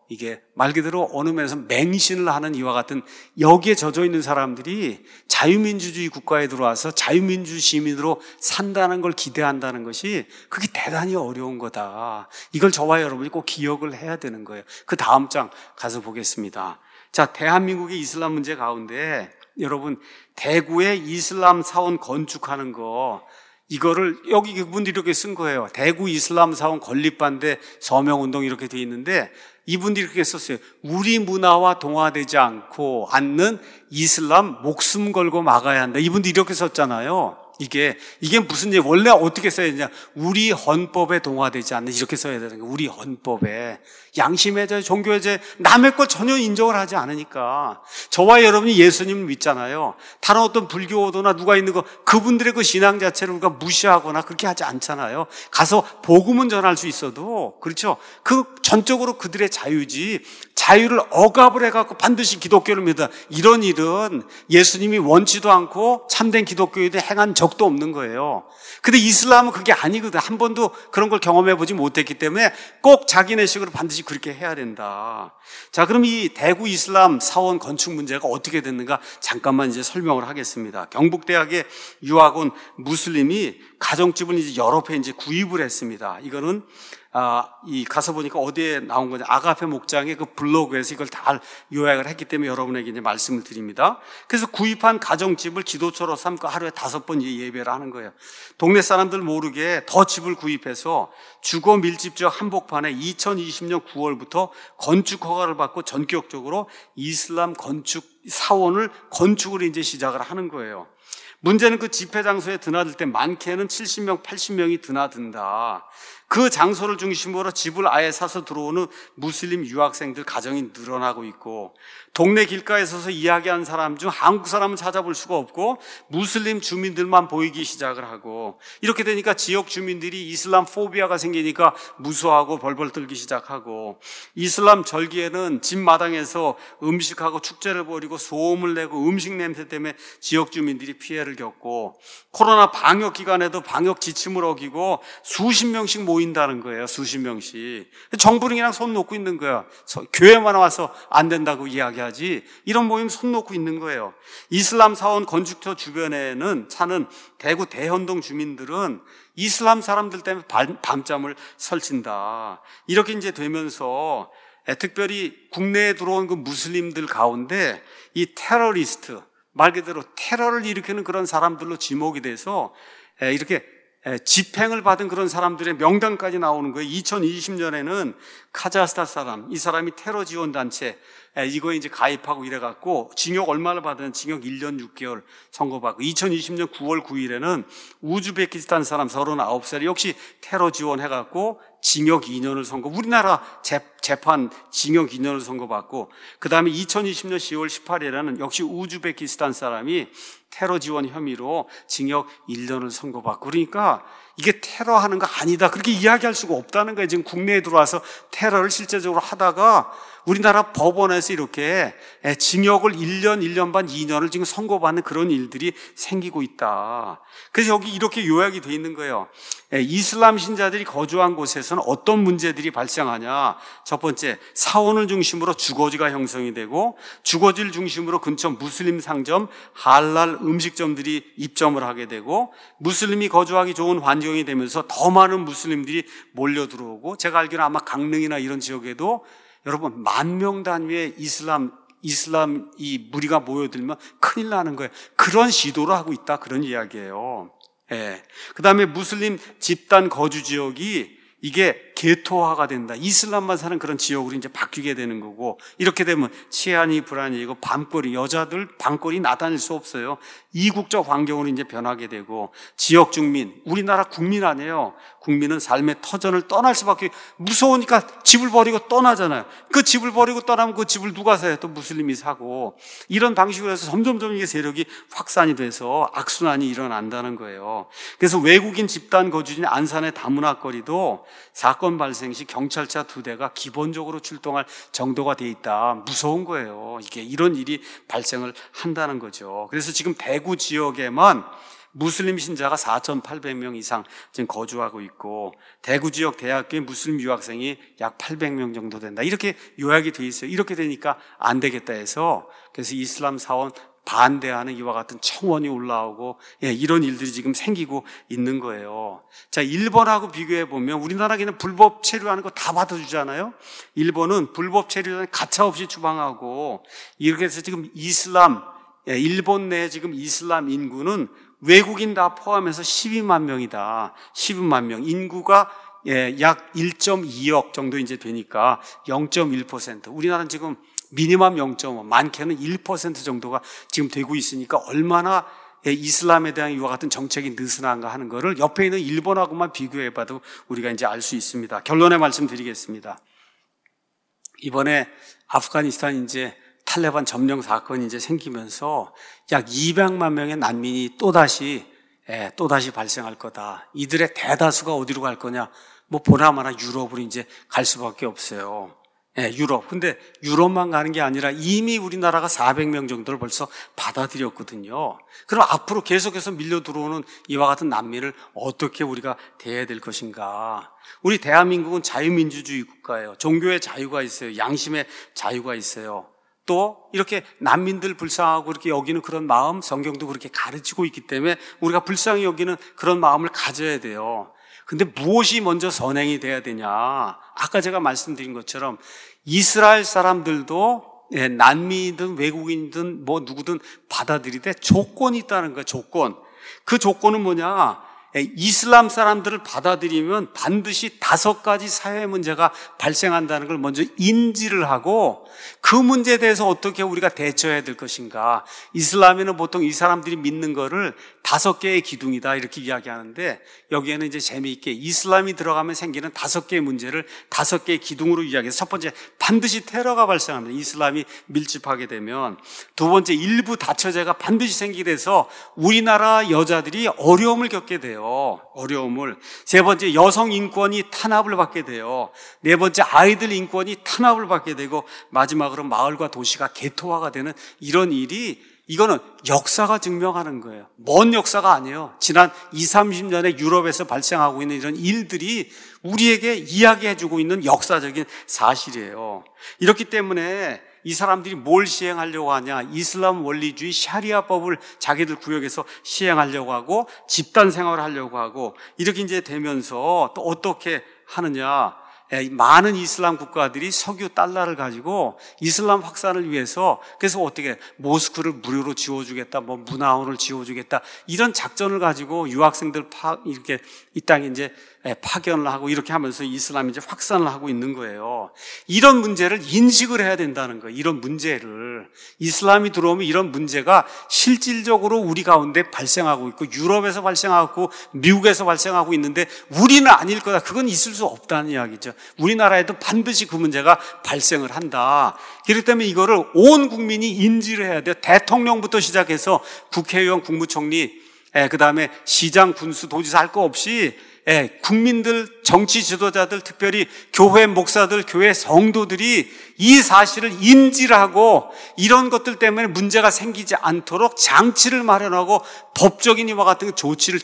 Speaker 1: 이게 말 그대로 어느 면에서 맹신을 하는 이와 같은 여기에 젖어 있는 사람들이 자유민주주의 국가에 들어와서 자유민주 시민으로 산다는 걸 기대한다는 것이 그게 대단히 어려운 거다. 이걸 저와 여러분이 꼭 기억을 해야 되는 거예요. 그 다음 장 가서 보겠습니다. 자, 대한민국의 이슬람 문제 가운데 여러분 대구에 이슬람 사원 건축하는 거 이거를 여기 그분들이 이렇게 쓴 거예요. 대구 이슬람 사원 건립반대 서명운동 이렇게 돼 있는데 이분들이 이렇게 썼어요. 우리 문화와 동화되지 않고 않는 이슬람 목숨 걸고 막아야 한다. 이분들이 이렇게 썼잖아요. 이게 이게 무슨 얘기? 원래 어떻게 써야 되냐? 우리 헌법에 동화되지 않는 이렇게 써야 되는 거예요. 우리 헌법에 양심의 제, 종교의 제, 남의 걸 전혀 인정을 하지 않으니까 저와 여러분이 예수님을 믿잖아요. 다른 어떤 불교도나 누가 있는 거 그분들의 그 신앙 자체를 우리가 무시하거나 그렇게 하지 않잖아요. 가서 복음은 전할 수 있어도 그렇죠. 그 전적으로 그들의 자유지 자유를 억압을 해갖고 반드시 기독교를 믿어 이런 일은 예수님이 원치도 않고 참된 기독교인들이 행한 적도 없는 거예요. 근데 이슬람은 그게 아니거든. 한 번도 그런 걸 경험해보지 못했기 때문에 꼭 자기네식으로 반드시 그렇게 해야 된다. 자, 그럼 이 대구 이슬람 사원 건축 문제가 어떻게 됐는가 잠깐만 이제 설명을 하겠습니다. 경북대학에 유학 온 무슬림이 가정집을 이제 여러 회 이제 구입을 했습니다. 이거는 아, 이 가서 보니까 어디에 나온 거냐? 아가페 목장의 그 블로그에서 이걸 다 요약을 했기 때문에 여러분에게 이제 말씀을 드립니다. 그래서 구입한 가정집을 기도처로 삼고 하루에 다섯 번 예배를 하는 거예요. 동네 사람들 모르게 더 집을 구입해서 주거 밀집 지역 한복판에 이천이십 년 구월부터 건축 허가를 받고 전격적으로 이슬람 건축 사원을 건축을 이제 시작을 하는 거예요. 문제는 그 집회 장소에 드나들 때 많게는 칠십 명, 팔십 명이 드나든다. 그 장소를 중심으로 집을 아예 사서 들어오는 무슬림 유학생들 가정이 늘어나고 있고 동네 길가에 서서 이야기하는 사람 중 한국 사람은 찾아볼 수가 없고 무슬림 주민들만 보이기 시작을 하고 이렇게 되니까 지역 주민들이 이슬람 포비아가 생기니까 무서워하고 벌벌 떨기 시작하고 이슬람 절기에는 집 마당에서 음식하고 축제를 벌이고 소음을 내고 음식 냄새 때문에 지역 주민들이 피해를 겪고 코로나 방역 기간에도 방역 지침을 어기고 수십 명씩 모인다는 거예요. 수십 명씩. 정부는 그냥 손 놓고 있는 거야. 교회만 와서 안 된다고 이야기하지 이런 모임 손 놓고 있는 거예요. 이슬람 사원 건축처 주변에는 사는 대구 대현동 주민들은 이슬람 사람들 때문에 밤잠을 설친다. 이렇게 이제 되면서 특별히 국내에 들어온 그 무슬림들 가운데 이 테러리스트 말 그대로 테러를 일으키는 그런 사람들로 지목이 돼서 이렇게 집행을 받은 그런 사람들의 명단까지 나오는 거예요. 이천이십 년에는 카자흐스탄 사람, 이 사람이 테러 지원 단체 이거에 이제 가입하고 이래갖고 징역 얼마를 받은 징역 일 년 육 개월 선고받고 이천이십 년 구월 구일에는 우즈베키스탄 사람 서른아홉 살이 역시 테러 지원해갖고 징역 이 년을 선고, 우리나라 재판 징역 이 년을 선고받고, 그 다음에 이천이십 년 시월 십팔일에는 역시 우즈베키스탄 사람이 테러 지원 혐의로 징역 일 년을 선고받고, 그러니까 이게 테러하는 거 아니다 그렇게 이야기할 수가 없다는 거예요. 지금 국내에 들어와서 테러를 실제적으로 하다가 우리나라 법원에서 이렇게 징역을 일 년, 일 년 반, 이 년을 지금 선고받는 그런 일들이 생기고 있다. 그래서 여기 이렇게 요약이 돼 있는 거예요. 이슬람 신자들이 거주한 곳에서는 어떤 문제들이 발생하냐. 첫 번째, 사원을 중심으로 주거지가 형성이 되고, 주거지를 중심으로 근처 무슬림 상점, 할랄 음식점들이 입점을 하게 되고, 무슬림이 거주하기 좋은 환경이 되면서 더 많은 무슬림들이 몰려 들어오고, 제가 알기로는 아마 강릉이나 이런 지역에도 여러분 만 명 단위의 이슬람 이슬람 이 무리가 모여들면 큰일 나는 거예요. 그런 시도를 하고 있다 그런 이야기예요. 예. 그다음에 무슬림 집단 거주 지역이 이게 게토화가 된다. 이슬람만 사는 그런 지역으로 이제 바뀌게 되는 거고, 이렇게 되면 치안이 불안해지고 밤거리, 여자들 밤거리 나다닐 수 없어요. 이국적 환경으로 이제 변하게 되고, 지역 주민, 우리나라 국민 아니에요. 국민은 삶의 터전을 떠날 수밖에, 무서우니까 집을 버리고 떠나잖아요. 그 집을 버리고 떠나면 그 집을 누가 사요? 또 무슬림이 사고. 이런 방식으로 해서 점점점 이게 세력이 확산이 돼서 악순환이 일어난다는 거예요. 그래서 외국인 집단 거주지인 안산의 다문화 거리도 사건 발생 시 경찰차 두 대가 기본적으로 출동할 정도가 돼 있다. 무서운 거예요. 이게 이런 일이 발생을 한다는 거죠. 그래서 지금 대구 지역에만 무슬림 신자가 사천팔백 명 이상 지금 거주하고 있고 대구 지역 대학교에 무슬림 유학생이 약 팔백 명 정도 된다. 이렇게 요약이 돼 있어요. 이렇게 되니까 안 되겠다 해서 그래서 이슬람 사원 반대하는 이와 같은 청원이 올라오고 예, 이런 일들이 지금 생기고 있는 거예요. 자, 일본하고 비교해 보면 우리나라에는 불법 체류하는 거 다 받아주잖아요. 일본은 불법 체류는 가차 없이 추방하고 이렇게 해서 지금 이슬람 예, 일본 내 지금 이슬람 인구는 외국인 다 포함해서 십이만 명이다. 십이만 명. 인구가 예, 약 일 점 이억 정도 이제 되니까 영 점 일 퍼센트. 우리나라는 지금 미니멈 영 점 오, 많게는 일 퍼센트 정도가 지금 되고 있으니까 얼마나 이슬람에 대한 이와 같은 정책이 느슨한가 하는 거를 옆에 있는 일본하고만 비교해 봐도 우리가 이제 알 수 있습니다. 결론의 말씀 드리겠습니다. 이번에 아프가니스탄 이제 탈레반 점령 사건이 이제 생기면서 약 이백만 명의 난민이 또다시, 예, 또다시 발생할 거다. 이들의 대다수가 어디로 갈 거냐? 뭐 보나마나 유럽으로 이제 갈 수밖에 없어요. 예, 유럽. 근데 유럽만 가는 게 아니라 이미 우리나라가 사백 명 정도를 벌써 받아들였거든요. 그럼 앞으로 계속해서 밀려 들어오는 이와 같은 난민을 어떻게 우리가 대해야 될 것인가? 우리 대한민국은 자유민주주의 국가예요. 종교의 자유가 있어요. 양심의 자유가 있어요. 또 이렇게 난민들 불쌍하고 이렇게 여기는 그런 마음, 성경도 그렇게 가르치고 있기 때문에 우리가 불쌍히 여기는 그런 마음을 가져야 돼요. 근데 무엇이 먼저 선행이 돼야 되냐? 아까 제가 말씀드린 것처럼 이스라엘 사람들도 난민이든 외국인이든 뭐 누구든 받아들이되 조건이 있다는 거예요. 조건. 그 조건은 뭐냐? 이슬람 사람들을 받아들이면 반드시 다섯 가지 사회 문제가 발생한다는 걸 먼저 인지를 하고 그 문제에 대해서 어떻게 우리가 대처해야 될 것인가. 이슬람에는 보통 이 사람들이 믿는 거를 다섯 개의 기둥이다 이렇게 이야기하는데 여기에는 이제 재미있게 이슬람이 들어가면 생기는 다섯 개의 문제를 다섯 개의 기둥으로 이야기해서 첫 번째 반드시 테러가 발생합니다. 이슬람이 밀집하게 되면. 두 번째 일부 다처제가 반드시 생기게 돼서 우리나라 여자들이 어려움을 겪게 돼요. 어려움을. 세 번째 여성 인권이 탄압을 받게 돼요. 네 번째 아이들 인권이 탄압을 받게 되고 마지막으로 마을과 도시가 개토화가 되는 이런 일이 이거는 역사가 증명하는 거예요. 먼 역사가 아니에요. 지난 이삼십 년에 유럽에서 발생하고 있는 이런 일들이 우리에게 이야기해주고 있는 역사적인 사실이에요. 이렇기 때문에 이 사람들이 뭘 시행하려고 하냐? 이슬람 원리주의 샤리아법을 자기들 구역에서 시행하려고 하고 집단 생활을 하려고 하고 이렇게 이제 되면서 또 어떻게 하느냐? 많은 이슬람 국가들이 석유 달러를 가지고 이슬람 확산을 위해서 그래서 어떻게 모스크를 무료로 지어주겠다, 뭐 문화원을 지어주겠다 이런 작전을 가지고 유학생들 파 이렇게 이 땅에 이제 파견을 하고 이렇게 하면서 이슬람이 이제 확산을 하고 있는 거예요. 이런 문제를 인식을 해야 된다는 거예요. 이런 문제를 이슬람이 들어오면 이런 문제가 실질적으로 우리 가운데 발생하고 있고 유럽에서 발생하고 미국에서 발생하고 있는데 우리는 아닐 거다. 그건 있을 수 없다는 이야기죠. 우리나라에도 반드시 그 문제가 발생을 한다. 그렇기 때문에 이거를 온 국민이 인지를 해야 돼요. 대통령부터 시작해서 국회의원, 국무총리, 그 다음에 시장, 군수, 도지사 할 거 없이 예, 국민들, 정치 지도자들, 특별히 교회 목사들, 교회 성도들이 이 사실을 인지를 하고 이런 것들 때문에 문제가 생기지 않도록 장치를 마련하고 법적인 이와 같은 조치를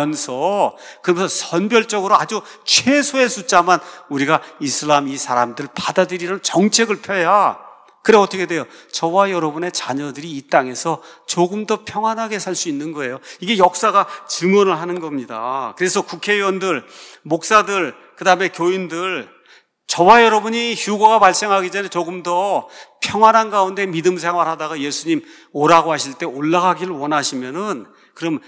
Speaker 1: 취하면서 그러면서 선별적으로 아주 최소의 숫자만 우리가 이슬람 이 사람들을 받아들이는 정책을 펴야 그래 어떻게 돼요? 저와 여러분의 자녀들이 이 땅에서 조금 더 평안하게 살 수 있는 거예요. 이게 역사가 증언을 하는 겁니다. 그래서 국회의원들, 목사들, 그 다음에 교인들, 저와 여러분이 휴거가 발생하기 전에 조금 더 평안한 가운데 믿음 생활하다가 예수님 오라고 하실 때 올라가기를 원하시면은 그럼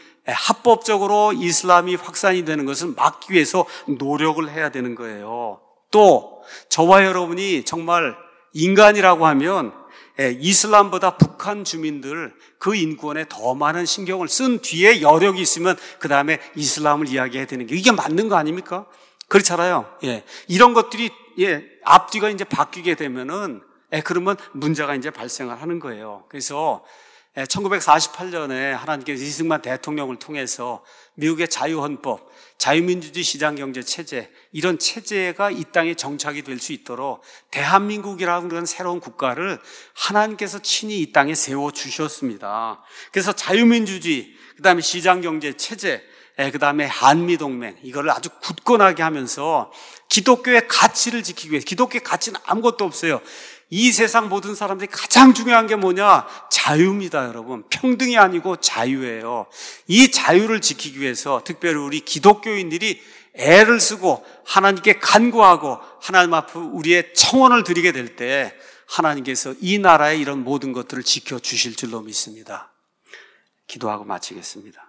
Speaker 1: 합법적으로 이슬람이 확산이 되는 것을 막기 위해서 노력을 해야 되는 거예요. 또 저와 여러분이 정말 인간이라고 하면 이슬람보다 북한 주민들 그 인권에 더 많은 신경을 쓴 뒤에 여력이 있으면 그 다음에 이슬람을 이야기해야 되는 게 이게 맞는 거 아닙니까? 그렇잖아요. 예. 이런 것들이 예, 앞뒤가 이제 바뀌게 되면은 예, 그러면 문제가 이제 발생을 하는 거예요. 그래서 천구백사십팔 년에 하나님께서 이승만 대통령을 통해서 미국의 자유헌법, 자유민주주의 시장경제 체제, 이런 체제가 이 땅에 정착이 될 수 있도록 대한민국이라는 그런 새로운 국가를 하나님께서 친히 이 땅에 세워주셨습니다. 그래서 자유민주주의, 그 다음에 시장경제 체제, 그 다음에 한미동맹, 이거를 아주 굳건하게 하면서 기독교의 가치를 지키기 위해서, 기독교의 가치는 아무것도 없어요. 이 세상 모든 사람들이 가장 중요한 게 뭐냐? 자유입니다, 여러분. 평등이 아니고 자유예요. 이 자유를 지키기 위해서 특별히 우리 기독교인들이 애를 쓰고 하나님께 간구하고 하나님 앞에 우리의 청원을 드리게 될 때 하나님께서 이 나라의 이런 모든 것들을 지켜주실 줄로 믿습니다. 기도하고 마치겠습니다.